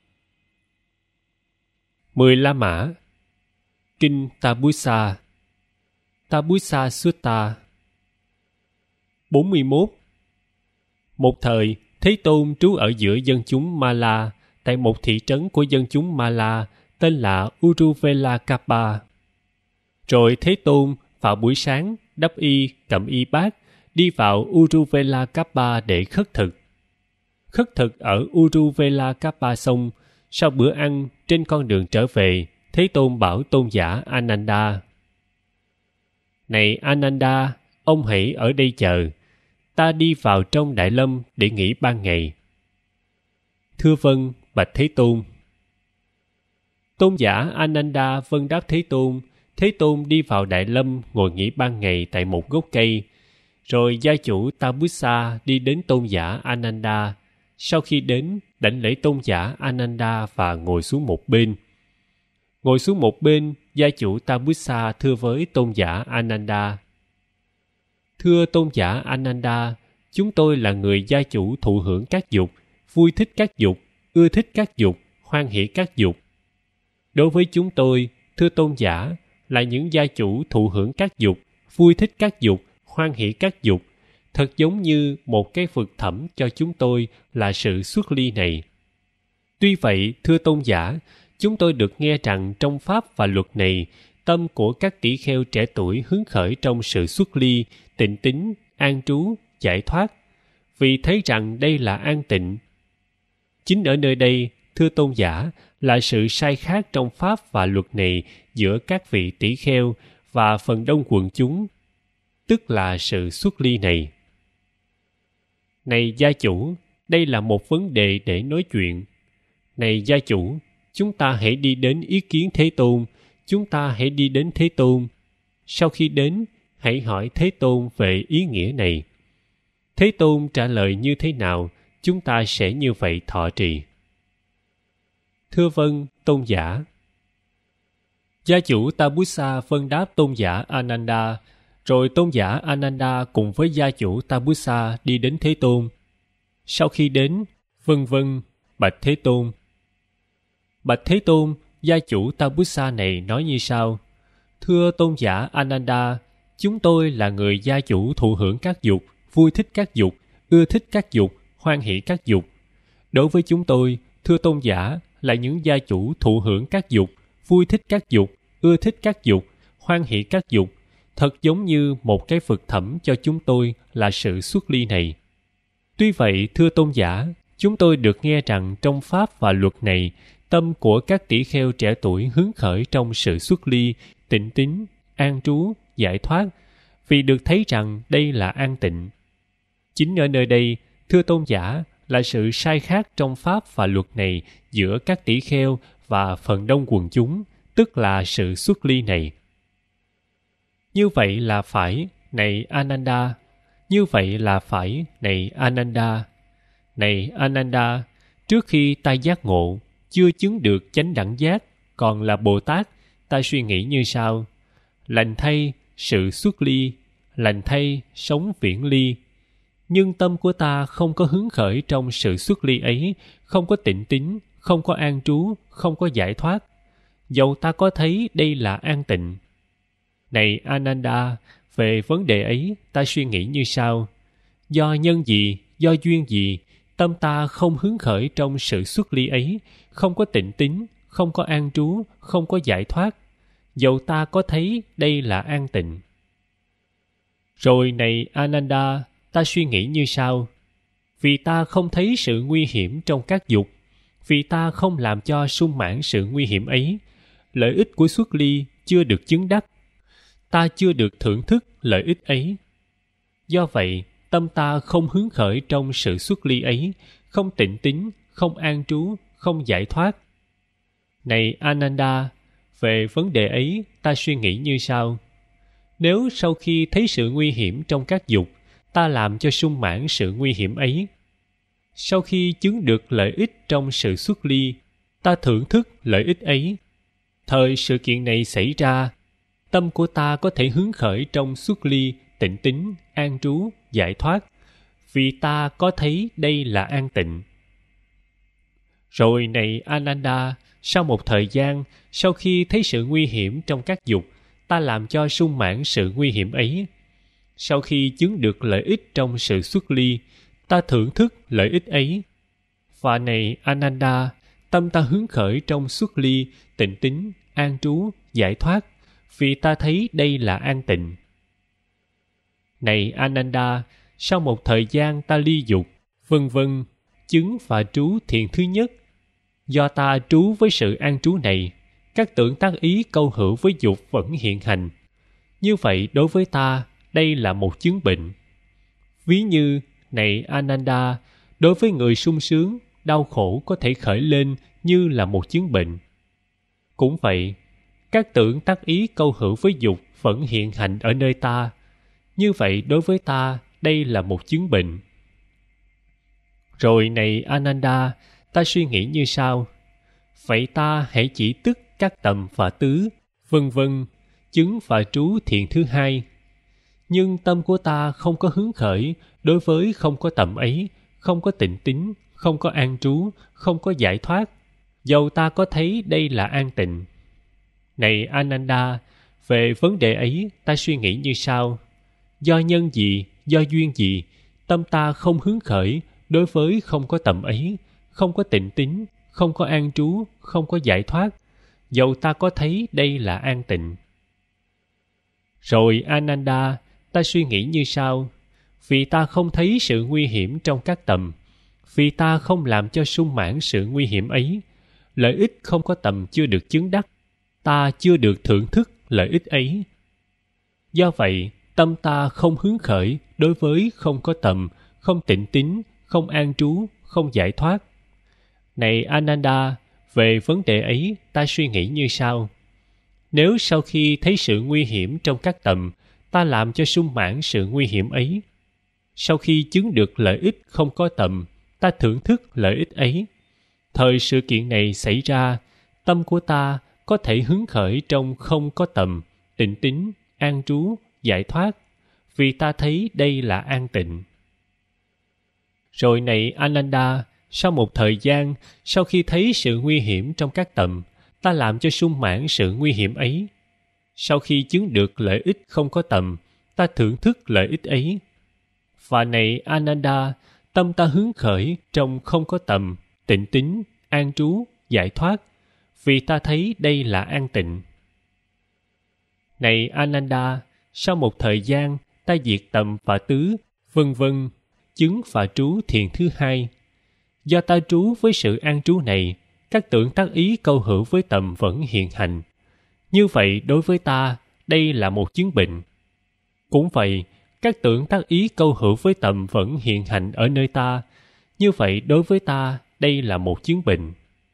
Mười La Mã. Kinh Tabusa. Tabusa Sutta. bốn mươi mốt. Một thời, Thế Tôn trú ở giữa dân chúng Mala, tại một thị trấn của dân chúng Mala tên là Uruvelakapa. Rồi Thế Tôn vào buổi sáng đắp y, cầm y bát, đi vào Uruvelakapa để khất thực. Khất thực ở Uruvelakapa xong, sau bữa ăn, trên con đường trở về, Thế Tôn bảo tôn giả Ananda: Này Ananda, ông hãy ở đây chờ, ta đi vào trong Đại Lâm để nghỉ ban ngày. Thưa vâng, bạch Thế Tôn. Tôn giả Ananda vâng đáp Thế Tôn. Thế Tôn đi vào Đại Lâm ngồi nghỉ ban ngày tại một gốc cây. Rồi gia chủ Tabusa đi đến tôn giả Ananda. Sau khi đến, đảnh lễ tôn giả Ananda và ngồi xuống một bên. Ngồi xuống một bên, gia chủ Tabusa thưa với tôn giả Ananda: Thưa tôn giả Ananda, chúng tôi là người gia chủ thụ hưởng các dục, vui thích các dục, ưa thích các dục, hoan hỷ các dục. Đối với chúng tôi, thưa tôn giả, là những gia chủ thụ hưởng các dục, vui thích các dục, hoan hỷ các dục, thật giống như một cái vực thẳm cho chúng tôi là sự xuất ly này. Tuy vậy, thưa tôn giả, chúng tôi được nghe rằng trong pháp và luật này, tâm của các tỷ kheo trẻ tuổi hứng khởi trong sự xuất ly, tịnh tín, an trú, giải thoát, vì thấy rằng đây là an tịnh. Chính ở nơi đây, thưa tôn giả, là sự sai khác trong pháp và luật này giữa các vị tỷ kheo và phần đông quần chúng, tức là sự xuất ly này. Này gia chủ, đây là một vấn đề để nói chuyện. Này gia chủ, chúng ta hãy đi đến ý kiến Thế Tôn, chúng ta hãy đi đến Thế Tôn. Sau khi đến, hãy hỏi Thế Tôn về ý nghĩa này. Thế Tôn trả lời như thế nào, chúng ta sẽ như vậy thọ trì. Thưa vâng, tôn giả. Gia chủ Tabusa phân đáp tôn giả Ananda, rồi tôn giả Ananda cùng với gia chủ Tabusa đi đến Thế Tôn. Sau khi đến, vân vân, bạch Thế Tôn. Bạch Thế Tôn, gia chủ Tabusa này nói như sau: Thưa tôn giả Ananda, chúng tôi là người gia chủ thụ hưởng các dục, vui thích các dục, ưa thích các dục, hoan hỷ các dục. Đối với chúng tôi, thưa tôn giả, là những gia chủ thụ hưởng các dục, vui thích các dục, ưa thích các dục, hoan hỷ các dục, thật giống như một cái vực thẳm cho chúng tôi là sự xuất ly này. Tuy vậy, thưa tôn giả, chúng tôi được nghe rằng trong pháp và luật này, tâm của các tỷ kheo trẻ tuổi hứng khởi trong sự xuất ly, tịnh tín, an trú, giải thoát, vì được thấy rằng đây là an tịnh. Chính ở nơi đây, thưa tôn giả, là sự sai khác trong pháp và luật này giữa các tỷ kheo và phần đông quần chúng, tức là sự xuất ly này. Như vậy là phải, này Ananda. Như vậy là phải, này Ananda. Này Ananda, trước khi ta giác ngộ, chưa chứng được chánh đẳng giác, còn là Bồ Tát, ta suy nghĩ như sau: lành thay, sự xuất ly, lành thay, sống viễn ly. Nhưng tâm của ta không có hứng khởi trong sự xuất ly ấy, không có tịnh tín, không có an trú, không có giải thoát. Dầu ta có thấy đây là an tịnh. Này Ananda, về vấn đề ấy, ta suy nghĩ như sau: do nhân gì, do duyên gì, tâm ta không hứng khởi trong sự xuất ly ấy, không có tịnh tín, không có an trú, không có giải thoát. Dầu ta có thấy đây là an tịnh. Rồi này Ananda, ta suy nghĩ như sau: vì ta không thấy sự nguy hiểm trong các dục, vì ta không làm cho sung mãn sự nguy hiểm ấy, lợi ích của xuất ly chưa được chứng đắc, ta chưa được thưởng thức lợi ích ấy. Do vậy, tâm ta không hứng khởi trong sự xuất ly ấy, không tịnh tín, không an trú, không giải thoát. Này Ananda, về vấn đề ấy, ta suy nghĩ như sau: nếu sau khi thấy sự nguy hiểm trong các dục, ta làm cho sung mãn sự nguy hiểm ấy, sau khi chứng được lợi ích trong sự xuất ly, ta thưởng thức lợi ích ấy, thời sự kiện này xảy ra, tâm của ta có thể hứng khởi trong xuất ly, tịnh tín, an trú, giải thoát, vì ta có thấy đây là an tịnh. Rồi này Ananda, sau một thời gian, sau khi thấy sự nguy hiểm trong các dục, ta làm cho sung mãn sự nguy hiểm ấy. Sau khi chứng được lợi ích trong sự xuất ly, ta thưởng thức lợi ích ấy. Và này Ananda, tâm ta hứng khởi trong xuất ly, tịnh tín, an trú, giải thoát, vì ta thấy đây là an tịnh. Này Ananda, sau một thời gian ta ly dục, vân vân, chứng và trú thiện thứ nhất. Do ta trú với sự an trú này, các tưởng tác ý câu hữu với dục vẫn hiện hành. Như vậy đối với ta, đây là một chứng bệnh. Ví như, này Ananda, đối với người sung sướng, đau khổ có thể khởi lên như là một chứng bệnh. Cũng vậy, các tưởng tác ý câu hữu với dục vẫn hiện hành ở nơi ta. Như vậy đối với ta, đây là một chứng bệnh. Rồi này Ananda, ta suy nghĩ như sau: vậy ta hãy chỉ tức các tầm và tứ, vân vân, chứng và trú thiện thứ hai. Nhưng tâm của ta không có hứng khởi đối với không có tầm ấy, không có tịnh tín, không có an trú, không có giải thoát, dầu ta có thấy đây là an tịnh. Này Ananda, về vấn đề ấy ta suy nghĩ như sau. Do nhân gì, do duyên gì, tâm ta không hứng khởi đối với không có tầm ấy, không có tịnh tín, không có an trú, không có giải thoát, dầu ta có thấy đây là an tịnh. Rồi Ananda, ta suy nghĩ như sau. Vì ta không thấy sự nguy hiểm trong các tầm, vì ta không làm cho sung mãn sự nguy hiểm ấy, lợi ích không có tầm chưa được chứng đắc, ta chưa được thưởng thức lợi ích ấy. Do vậy, tâm ta không hứng khởi đối với không có tầm, không tịnh tín, không an trú, không giải thoát. Này Ananda, về vấn đề ấy ta suy nghĩ như sau. Nếu sau khi thấy sự nguy hiểm trong các tầm, ta làm cho sung mãn sự nguy hiểm ấy, sau khi chứng được lợi ích không có tầm, ta thưởng thức lợi ích ấy. Thời sự kiện này xảy ra, tâm của ta có thể hứng khởi trong không có tầm, tịnh tín, an trú, giải thoát, vì ta thấy đây là an tịnh. Rồi này Ananda, sau một thời gian, sau khi thấy sự nguy hiểm trong các tầm, ta làm cho sung mãn sự nguy hiểm ấy. Sau khi chứng được lợi ích không có tầm, ta thưởng thức lợi ích ấy. Và này Ananda, tâm ta hứng khởi trong không có tầm, tịnh tín, an trú, giải thoát, vì ta thấy đây là an tịnh. Này Ananda, sau một thời gian, ta diệt tầm và tứ, vân vân, chứng và trú thiền thứ hai. Do ta trú với sự an trú này, các tưởng tác ý câu hữu với tầm vẫn hiện hành. Như vậy đối với ta, đây là một chứng bệnh. Cũng vậy, các tưởng tác ý câu hữu với tầm vẫn hiện hành ở nơi ta. Như vậy đối với ta, đây là một chứng bệnh.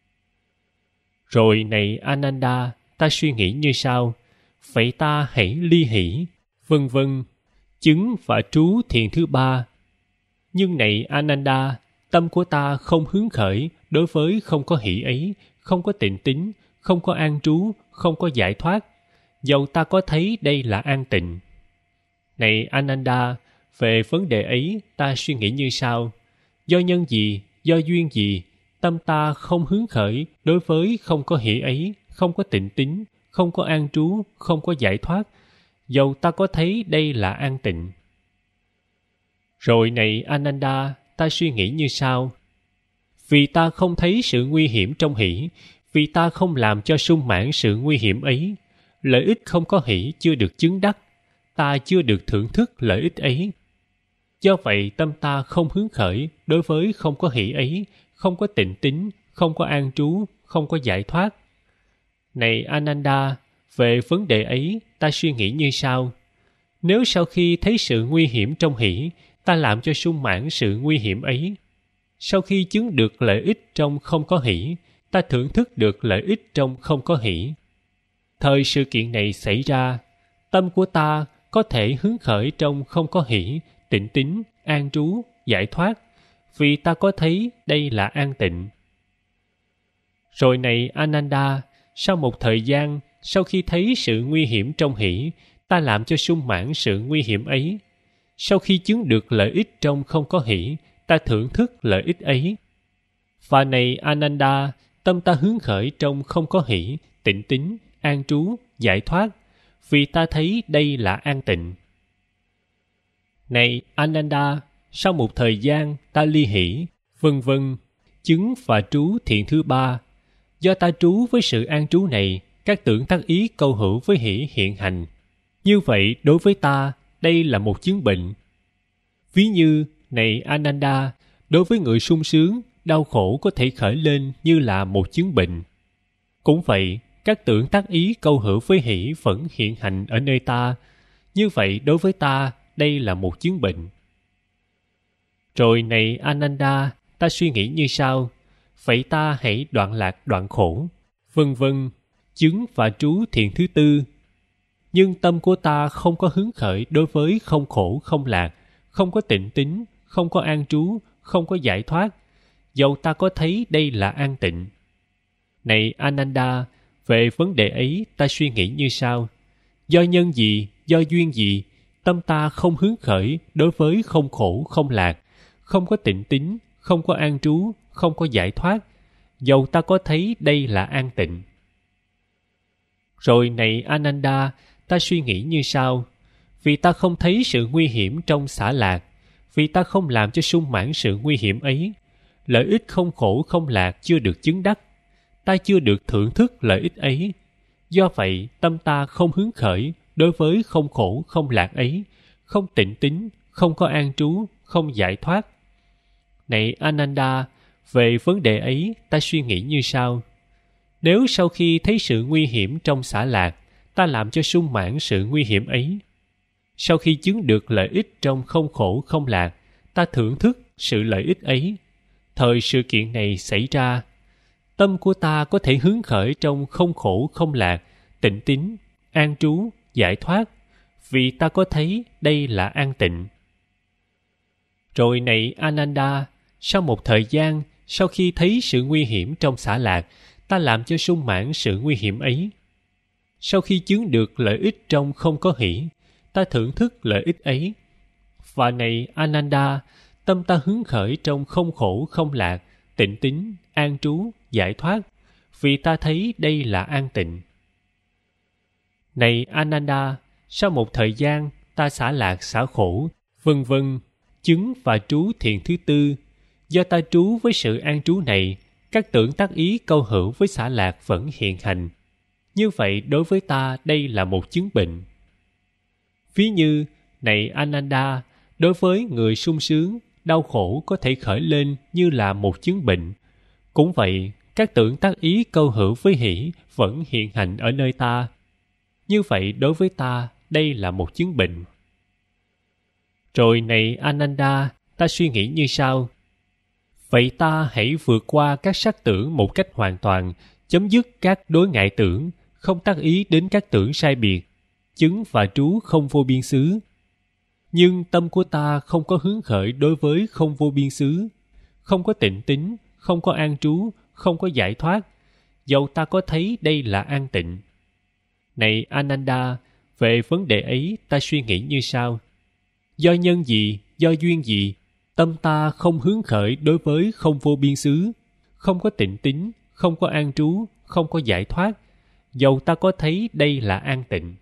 Rồi này Ananda, ta suy nghĩ như sau. Vậy ta hãy ly hỷ, vân vân, chứng và trú thiền thứ ba. Nhưng này Ananda, tâm của ta không hứng khởi đối với không có hỷ ấy, không có tịnh tín, không có an trú, không có giải thoát, dầu ta có thấy đây là an tịnh. Này Ananda, về vấn đề ấy ta suy nghĩ như sau. Do nhân gì, do duyên gì, tâm ta không hứng khởi đối với không có hỷ ấy, không có tịnh tín, không có an trú, không có giải thoát, dầu ta có thấy đây là an tịnh. Rồi này Ananda, ta suy nghĩ như sau. Vì ta không thấy sự nguy hiểm trong hỷ, vì ta không làm cho sung mãn sự nguy hiểm ấy, lợi ích không có hỷ chưa được chứng đắc, ta chưa được thưởng thức lợi ích ấy. Do vậy tâm ta không hứng khởi đối với không có hỷ ấy, không có tịnh tín, không có an trú, không có giải thoát. Này Ananda, về vấn đề ấy ta suy nghĩ như sau. Nếu sau khi thấy sự nguy hiểm trong hỷ, ta làm cho sung mãn sự nguy hiểm ấy, sau khi chứng được lợi ích trong không có hỷ, ta thưởng thức được lợi ích trong không có hỷ. Thời sự kiện này xảy ra, tâm của ta có thể hứng khởi trong không có hỷ, tịnh tín, an trú, giải thoát, vì ta có thấy đây là an tịnh. Rồi này Ananda, sau một thời gian, sau khi thấy sự nguy hiểm trong hỷ, ta làm cho sung mãn sự nguy hiểm ấy. Sau khi chứng được lợi ích trong không có hỷ, ta thưởng thức lợi ích ấy. Và này Ananda, tâm ta hứng khởi trong không có hỷ, tịnh tín, an trú, giải thoát, vì ta thấy đây là an tịnh. Này Ananda, sau một thời gian ta ly hỷ, vân vân, chứng và trú thiện thứ ba. Do ta trú với sự an trú này, các tưởng tác ý câu hữu với hỷ hiện hành. Như vậy đối với ta, đây là một chứng bệnh. Ví như, này Ananda, đối với người sung sướng, đau khổ có thể khởi lên như là một chứng bệnh. Cũng vậy, các tưởng tác ý câu hữu với hỷ vẫn hiện hành ở nơi ta. Như vậy đối với ta, đây là một chứng bệnh. Rồi này Ananda, ta suy nghĩ như sau. Vậy ta hãy đoạn lạc đoạn khổ, vân vân, chứng và trú thiện thứ tư. Nhưng tâm của ta không có hứng khởi đối với không khổ không lạc, không có tịnh tín, không có an trú, không có giải thoát, dầu ta có thấy đây là an tịnh. Này Ananda, về vấn đề ấy ta suy nghĩ như sau. Do nhân gì, do duyên gì, tâm ta không hứng khởi đối với không khổ không lạc, không có tịnh tín, không có an trú, không có giải thoát, dầu ta có thấy đây là an tịnh. Rồi này Ananda, ta suy nghĩ như sau: vì ta không thấy sự nguy hiểm trong xả lạc, vì ta không làm cho sung mãn sự nguy hiểm ấy, lợi ích không khổ không lạc chưa được chứng đắc, ta chưa được thưởng thức lợi ích ấy. Do vậy, tâm ta không hứng khởi đối với không khổ không lạc ấy, không tịnh tín, không có an trú, không giải thoát. Này Ananda, về vấn đề ấy ta suy nghĩ như sau: nếu sau khi thấy sự nguy hiểm trong xả lạc, ta làm cho sung mãn sự nguy hiểm ấy, sau khi chứng được lợi ích trong không khổ không lạc, ta thưởng thức sự lợi ích ấy, thời sự kiện này xảy ra, tâm của ta có thể hứng khởi trong không khổ không lạc, tịnh tín, an trú, giải thoát, vì ta có thấy đây là an tịnh. Rồi này Ananda, sau một thời gian, sau khi thấy sự nguy hiểm trong xả lạc, ta làm cho sung mãn sự nguy hiểm ấy. Sau khi chứng được lợi ích trong không có hỷ, ta thưởng thức lợi ích ấy. Và này Ananda, tâm ta hứng khởi trong không khổ không lạc, tịnh tín, an trú, giải thoát, vì ta thấy đây là an tịnh. Này Ananda, sau một thời gian, ta xả lạc xả khổ, vân vân, chứng và trú thiền thứ tư. Do ta trú với sự an trú này, các tưởng tác ý câu hữu với xả lạc vẫn hiện hành. Như vậy đối với ta đây là một chứng bệnh. Ví như, này Ananda, đối với người sung sướng, đau khổ có thể khởi lên như là một chứng bệnh. Cũng vậy, các tưởng tác ý câu hữu với hỷ vẫn hiện hành ở nơi ta. Như vậy đối với ta đây là một chứng bệnh. Rồi này Ananda, ta suy nghĩ như sau: vậy ta hãy vượt qua các sắc tưởng một cách hoàn toàn, chấm dứt các đối ngại tưởng, không tác ý đến các tưởng sai biệt, chứng và trú không vô biên xứ. Nhưng tâm của ta không có hứng khởi đối với không vô biên xứ, không có tịnh tín, không có an trú, không có giải thoát, dầu ta có thấy đây là an tịnh. Này Ananda, về vấn đề ấy ta suy nghĩ như sau: do nhân gì, do duyên gì, tâm ta không hứng khởi đối với không vô biên xứ, không có tịnh tín, không có an trú, không có giải thoát, dầu ta có thấy đây là an tịnh.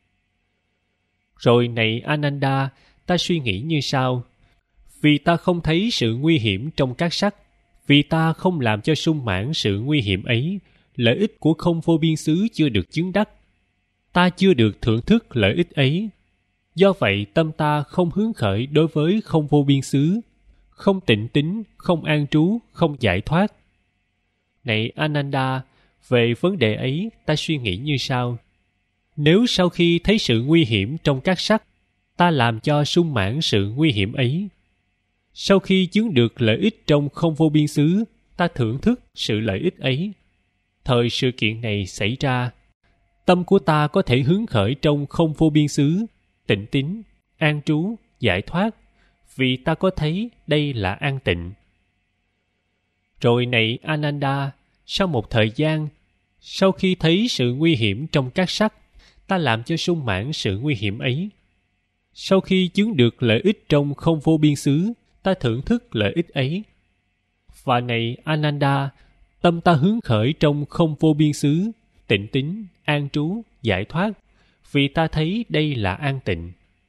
Rồi này Ananda, ta suy nghĩ như sau: vì ta không thấy sự nguy hiểm trong các sắc, vì ta không làm cho sung mãn sự nguy hiểm ấy, lợi ích của không vô biên xứ chưa được chứng đắc, ta chưa được thưởng thức lợi ích ấy. Do vậy tâm ta không hứng khởi đối với không vô biên xứ, không tịnh tín, không an trú, không giải thoát. Này Ananda, về vấn đề ấy ta suy nghĩ như sau: nếu sau khi thấy sự nguy hiểm trong các sắc, ta làm cho sung mãn sự nguy hiểm ấy, sau khi chứng được lợi ích trong không vô biên xứ, ta thưởng thức sự lợi ích ấy, thời sự kiện này xảy ra, tâm của ta có thể hứng khởi trong không vô biên xứ, tịnh tín, an trú, giải thoát, vì ta có thấy đây là an tịnh. Rồi này Ananda, sau một thời gian, sau khi thấy sự nguy hiểm trong các sắc, ta làm cho sung mãn sự nguy hiểm ấy. Sau khi chứng được lợi ích trong không vô biên xứ, ta thưởng thức lợi ích ấy. Và này Ananda, tâm ta hướng khởi trong không vô biên xứ, tịnh tín, an trú, giải thoát, vì ta thấy đây là an tịnh.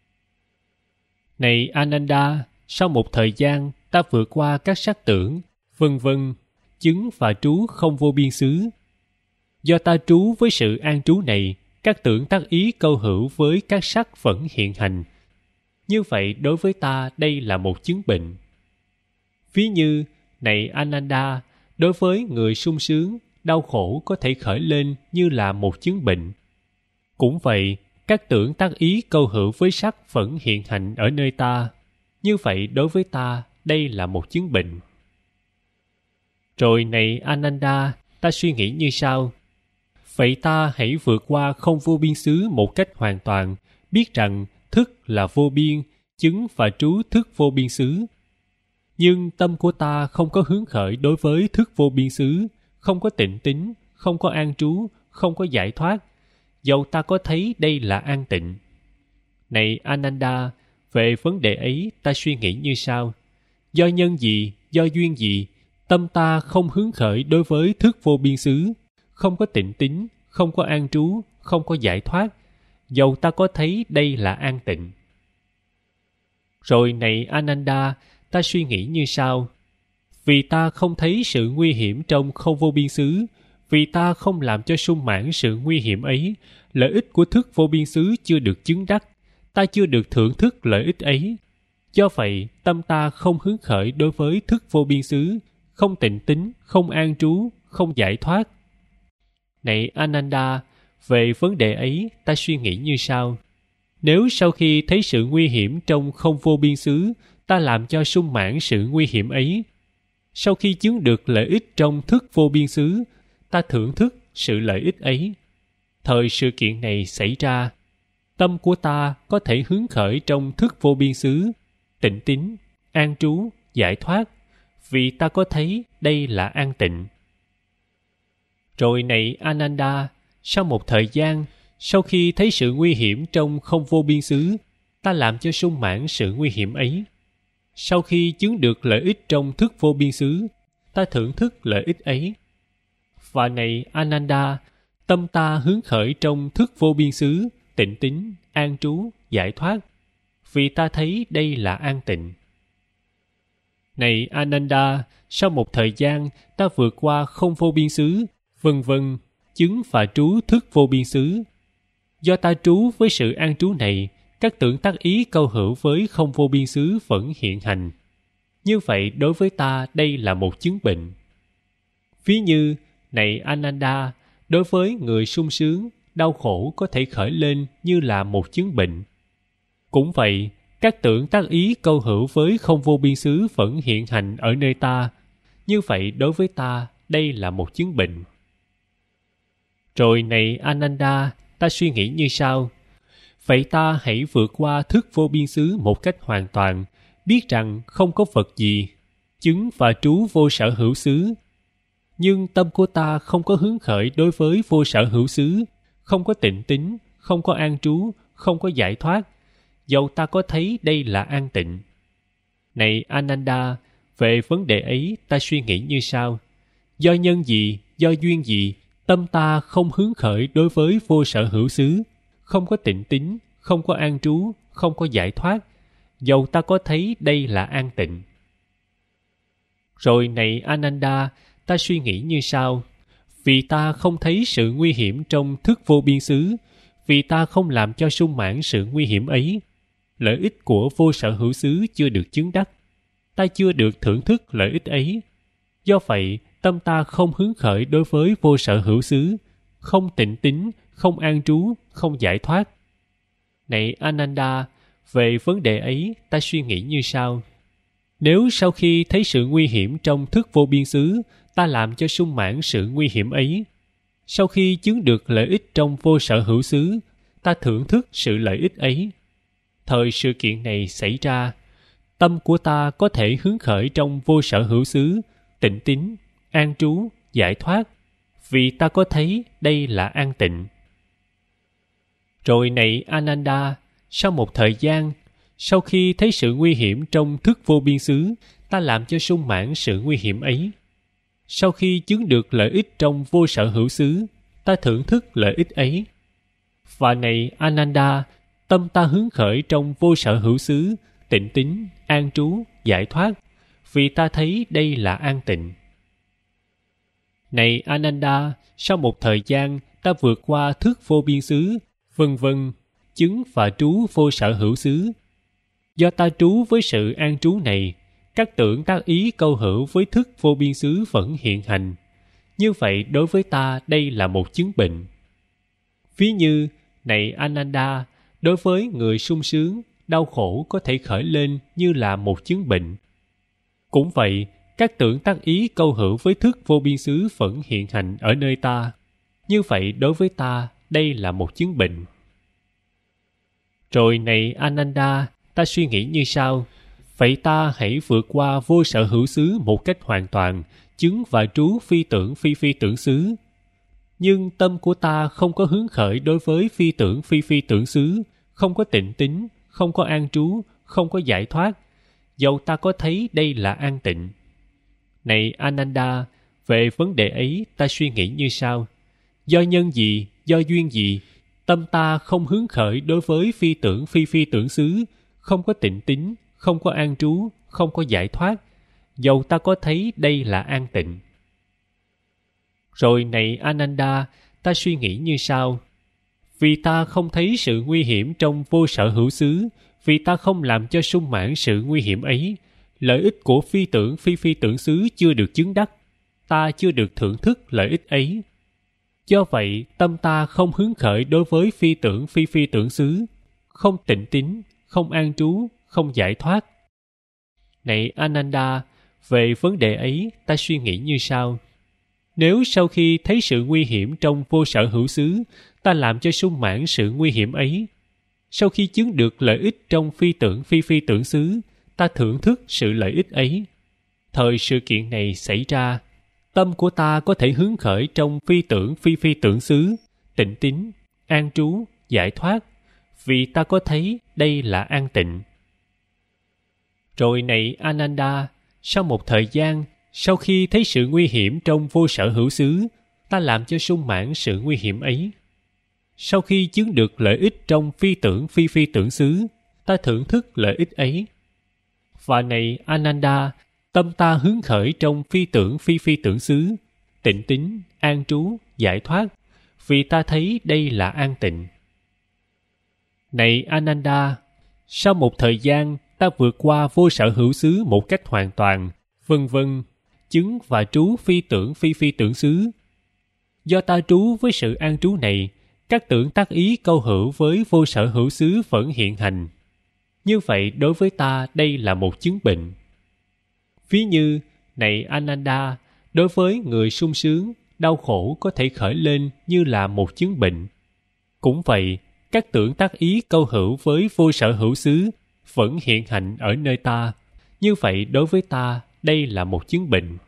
Này Ananda, sau một thời gian, ta vượt qua các sắc tưởng, vân vân, chứng và trú không vô biên xứ. Do ta trú với sự an trú này, các tưởng tác ý câu hữu với các sắc vẫn hiện hành. Như vậy đối với ta đây là một chứng bệnh. Ví như, này Ananda, đối với người sung sướng, đau khổ có thể khởi lên như là một chứng bệnh. Cũng vậy, các tưởng tác ý câu hữu với sắc vẫn hiện hành ở nơi ta. Như vậy đối với ta đây là một chứng bệnh. Rồi này Ananda, ta suy nghĩ như sau: vậy ta hãy vượt qua không vô biên xứ một cách hoàn toàn, biết rằng thức là vô biên, chứng và trú thức vô biên xứ. Nhưng tâm của ta không có hướng khởi đối với thức vô biên xứ, không có tịnh tín, không có an trú, không có giải thoát, dầu ta có thấy đây là an tịnh. Này Ananda, về vấn đề ấy ta suy nghĩ như sau: do nhân gì, do duyên gì, tâm ta không hướng khởi đối với thức vô biên xứ, không có tịnh tín, không có an trú, không có giải thoát, dầu ta có thấy đây là an tịnh. Rồi này Ananda, ta suy nghĩ như sau. Vì ta không thấy sự nguy hiểm trong không vô biên xứ, vì ta không làm cho sung mãn sự nguy hiểm ấy, lợi ích của thức vô biên xứ chưa được chứng đắc, ta chưa được thưởng thức lợi ích ấy. Do vậy, tâm ta không hứng khởi đối với thức vô biên xứ, không tịnh tín, không an trú, không giải thoát. Này Ananda, về vấn đề ấy, ta suy nghĩ như sau. Nếu sau khi thấy sự nguy hiểm trong không vô biên xứ, ta làm cho sung mãn sự nguy hiểm ấy, sau khi chứng được lợi ích trong thức vô biên xứ, ta thưởng thức sự lợi ích ấy. Thời sự kiện này xảy ra, tâm của ta có thể hứng khởi trong thức vô biên xứ, tịnh tín, an trú, giải thoát, vì ta có thấy đây là an tịnh. Rồi này Ananda, sau một thời gian, sau khi thấy sự nguy hiểm trong không vô biên xứ, ta làm cho sung mãn sự nguy hiểm ấy. Sau khi chứng được lợi ích trong thức vô biên xứ, ta thưởng thức lợi ích ấy. Và này Ananda, tâm ta hướng khởi trong thức vô biên xứ, tịnh tín, an trú, giải thoát, vì ta thấy đây là an tịnh. Này Ananda, sau một thời gian, ta vượt qua không vô biên xứ, vân vân, chứng và trú thức vô biên xứ. Do ta trú với sự an trú này, các tưởng tác ý câu hữu với không vô biên xứ vẫn hiện hành. Như vậy đối với ta đây là một chứng bệnh. Ví như, này Ananda, đối với người sung sướng, đau khổ có thể khởi lên như là một chứng bệnh. Cũng vậy, các tưởng tác ý câu hữu với không vô biên xứ vẫn hiện hành ở nơi ta. Như vậy đối với ta đây là một chứng bệnh. Rồi này Ananda, ta suy nghĩ như sau. Vậy ta hãy vượt qua thức vô biên xứ một cách hoàn toàn, biết rằng không có vật gì, chứng và trú vô sở hữu xứ. Nhưng tâm của ta không có hứng khởi đối với vô sở hữu xứ, không có tịnh tín, không có an trú, không có giải thoát, dầu ta có thấy đây là an tịnh. Này Ananda, về vấn đề ấy ta suy nghĩ như sau. Do nhân gì, do duyên gì, tâm ta không hứng khởi đối với vô sở hữu xứ, không có tịnh tín, không có an trú, không có giải thoát, dầu ta có thấy đây là an tịnh. Rồi này Ananda, ta suy nghĩ như sau. Vì ta không thấy sự nguy hiểm trong thức vô biên xứ, vì ta không làm cho sung mãn sự nguy hiểm ấy, lợi ích của vô sở hữu xứ chưa được chứng đắc, ta chưa được thưởng thức lợi ích ấy. Do vậy, tâm ta không hứng khởi đối với vô sở hữu xứ, không tịnh tín, không an trú, không giải thoát. Này Ananda, về vấn đề ấy ta suy nghĩ như sau. Nếu sau khi thấy sự nguy hiểm trong thức vô biên xứ, ta làm cho sung mãn sự nguy hiểm ấy, sau khi chứng được lợi ích trong vô sở hữu xứ, ta thưởng thức sự lợi ích ấy. Thời sự kiện này xảy ra, tâm của ta có thể hứng khởi trong vô sở hữu xứ, tịnh tín, an trú, giải thoát, vì ta có thấy đây là an tịnh. Rồi này Ananda, sau một thời gian, sau khi thấy sự nguy hiểm trong thức vô biên xứ, ta làm cho sung mãn sự nguy hiểm ấy. Sau khi chứng được lợi ích trong vô sở hữu xứ, ta thưởng thức lợi ích ấy. Và này Ananda, tâm ta hứng khởi trong vô sở hữu xứ, tịnh tín, an trú, giải thoát, vì ta thấy đây là an tịnh. Này Ananda, sau một thời gian, ta vượt qua thức vô biên xứ, vân vân, chứng và trú vô sở hữu xứ. Do ta trú với sự an trú này, các tưởng tác ý câu hữu với thức vô biên xứ vẫn hiện hành. Như vậy đối với ta đây là một chứng bệnh. Ví như, này Ananda, đối với người sung sướng, đau khổ có thể khởi lên như là một chứng bệnh. Cũng vậy, các tưởng tác ý câu hữu với thức vô biên xứ vẫn hiện hành ở nơi ta. Như vậy đối với ta đây là một chứng bệnh. Rồi này Ananda, ta suy nghĩ như sau. Vậy ta hãy vượt qua vô sở hữu xứ một cách hoàn toàn, chứng và trú phi tưởng phi phi tưởng xứ. Nhưng tâm của ta không có hứng khởi đối với phi tưởng phi phi tưởng xứ, không có tịnh tín, không có an trú, không có giải thoát, dầu ta có thấy đây là an tịnh. Này Ananda, về vấn đề ấy ta suy nghĩ như sau. Do nhân gì, do duyên gì, tâm ta không hứng khởi đối với phi tưởng phi phi tưởng xứ, không có tịnh tín, không có an trú, không có giải thoát, dầu ta có thấy đây là an tịnh. Rồi này Ananda, ta suy nghĩ như sau: vì ta không thấy sự nguy hiểm trong vô sở hữu xứ, vì ta không làm cho sung mãn sự nguy hiểm ấy, lợi ích của phi tưởng phi phi tưởng xứ chưa được chứng đắc, ta chưa được thưởng thức lợi ích ấy. Do vậy, tâm ta không hứng khởi đối với phi tưởng phi phi tưởng xứ, không tịnh tín, không an trú, không giải thoát. Này Ananda, về vấn đề ấy, ta suy nghĩ như sau: nếu sau khi thấy sự nguy hiểm trong vô sở hữu xứ, ta làm cho sung mãn sự nguy hiểm ấy, sau khi chứng được lợi ích trong phi tưởng phi phi tưởng xứ, ta thưởng thức sự lợi ích ấy. Thời sự kiện này xảy ra, tâm của ta có thể hứng khởi trong phi tưởng phi phi tưởng xứ, tịnh tín, an trú, giải thoát, vì ta có thấy đây là an tịnh. Rồi này Ananda, sau một thời gian, sau khi thấy sự nguy hiểm trong vô sở hữu xứ, ta làm cho sung mãn sự nguy hiểm ấy. Sau khi chứng được lợi ích trong phi tưởng phi phi tưởng xứ, ta thưởng thức lợi ích ấy. Và này Ananda, tâm ta hứng khởi trong phi tưởng phi phi tưởng xứ, tịnh tín, an trú, giải thoát, vì ta thấy đây là an tịnh. Này Ananda, sau một thời gian, ta vượt qua vô sở hữu xứ một cách hoàn toàn, vân vân, chứng và trú phi tưởng phi phi tưởng xứ. Do ta trú với sự an trú này, các tưởng tác ý câu hữu với vô sở hữu xứ vẫn hiện hành. Như vậy đối với ta đây là một chứng bệnh. Ví như, này Ananda, đối với người sung sướng, đau khổ có thể khởi lên như là một chứng bệnh. Cũng vậy, các tưởng tác ý câu hữu với vô sở hữu xứ vẫn hiện hành ở nơi ta. Như vậy đối với ta đây là một chứng bệnh.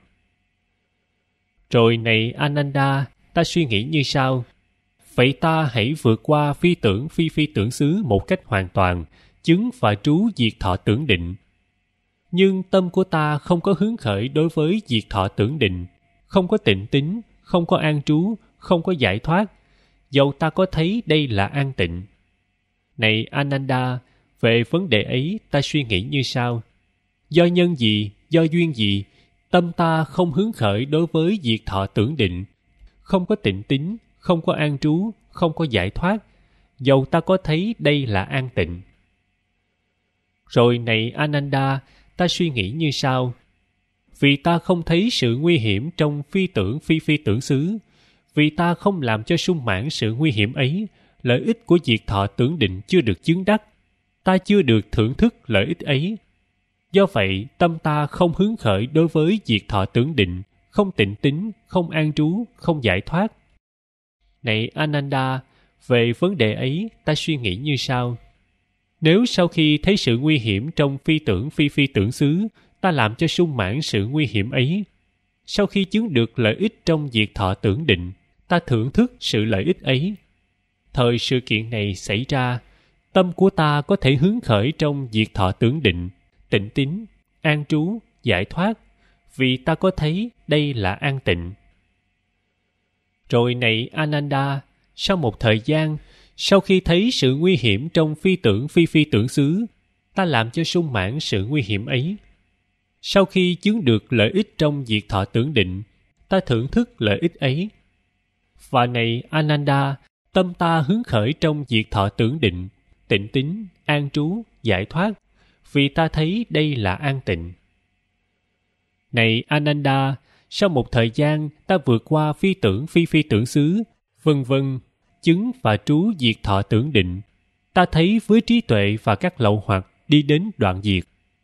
Rồi này Ananda, ta suy nghĩ như sau: vậy ta hãy vượt qua phi tưởng phi phi tưởng xứ một cách hoàn toàn, chứng và trú diệt thọ tưởng định. Nhưng tâm của ta không có hứng khởi đối với diệt thọ tưởng định, không có tịnh tín, không có an trú, không có giải thoát, dầu ta có thấy đây là an tịnh. Này Ananda, về vấn đề ấy ta suy nghĩ như sau: do nhân gì, do duyên gì, tâm ta không hứng khởi đối với diệt thọ tưởng định, không có tịnh tín, không có an trú, không có giải thoát, dầu ta có thấy đây là an tịnh. Rồi này Ananda, ta suy nghĩ như sau: vì ta không thấy sự nguy hiểm trong phi tưởng phi phi tưởng xứ, vì ta không làm cho sung mãn sự nguy hiểm ấy, lợi ích của diệt thọ tưởng định chưa được chứng đắc, ta chưa được thưởng thức lợi ích ấy. Do vậy, tâm ta không hứng khởi đối với diệt thọ tưởng định, không tịnh tín, không an trú, không giải thoát. Này Ananda, về vấn đề ấy ta suy nghĩ như sau: nếu sau khi thấy sự nguy hiểm trong phi tưởng phi phi tưởng xứ, ta làm cho sung mãn sự nguy hiểm ấy, sau khi chứng được lợi ích trong diệt thọ tưởng định, ta thưởng thức sự lợi ích ấy. Thời sự kiện này xảy ra, tâm của ta có thể hứng khởi trong diệt thọ tưởng định, tịnh tín, an trú, giải thoát, vì ta có thấy đây là an tịnh. Rồi này Ananda, sau một thời gian, sau khi thấy sự nguy hiểm trong phi tưởng phi phi tưởng xứ, ta làm cho sung mãn sự nguy hiểm ấy. Sau khi chứng được lợi ích trong diệt thọ tưởng định, ta thưởng thức lợi ích ấy. Và này Ananda, tâm ta hứng khởi trong diệt thọ tưởng định, tịnh tín, an trú, giải thoát, vì ta thấy đây là an tịnh. Này Ananda, sau một thời gian ta vượt qua phi tưởng phi phi tưởng xứ, vân vân, chứng và trú diệt thọ tưởng định, ta thấy với trí tuệ và các lậu hoặc đi đến đoạn diệt.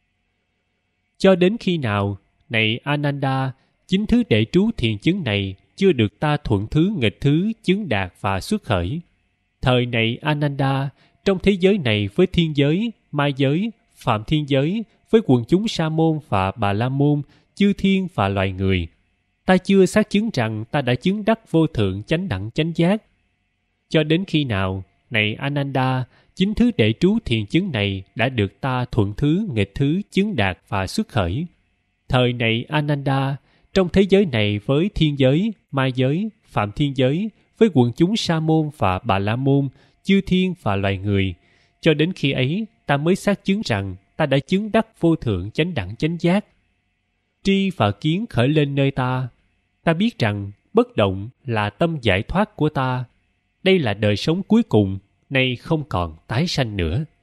Cho đến khi nào, này Ananda, chính thứ đệ trú thiền chứng này chưa được ta thuận thứ nghịch thứ chứng đạt và xuất khởi. Thời này Ananda, trong thế giới này với thiên giới, ma giới, phạm thiên giới, với quần chúng sa môn và bà la môn, chư thiên và loài người, ta chưa xác chứng rằng ta đã chứng đắc vô thượng chánh đẳng chánh giác. Cho đến khi nào, này Ananda, chính thứ đệ trú thiền chứng này đã được ta thuận thứ nghịch thứ chứng đạt và xuất khởi. Thời này Ananda, trong thế giới này với thiên giới, ma giới, phạm thiên giới, với quần chúng Sa môn và Bà La môn, chư thiên và loài người. Cho đến khi ấy, ta mới xác chứng rằng ta đã chứng đắc vô thượng chánh đẳng chánh giác. Tri và kiến khởi lên nơi ta. Ta biết rằng bất động là tâm giải thoát của ta. Đây là đời sống cuối cùng, nay không còn tái sanh nữa.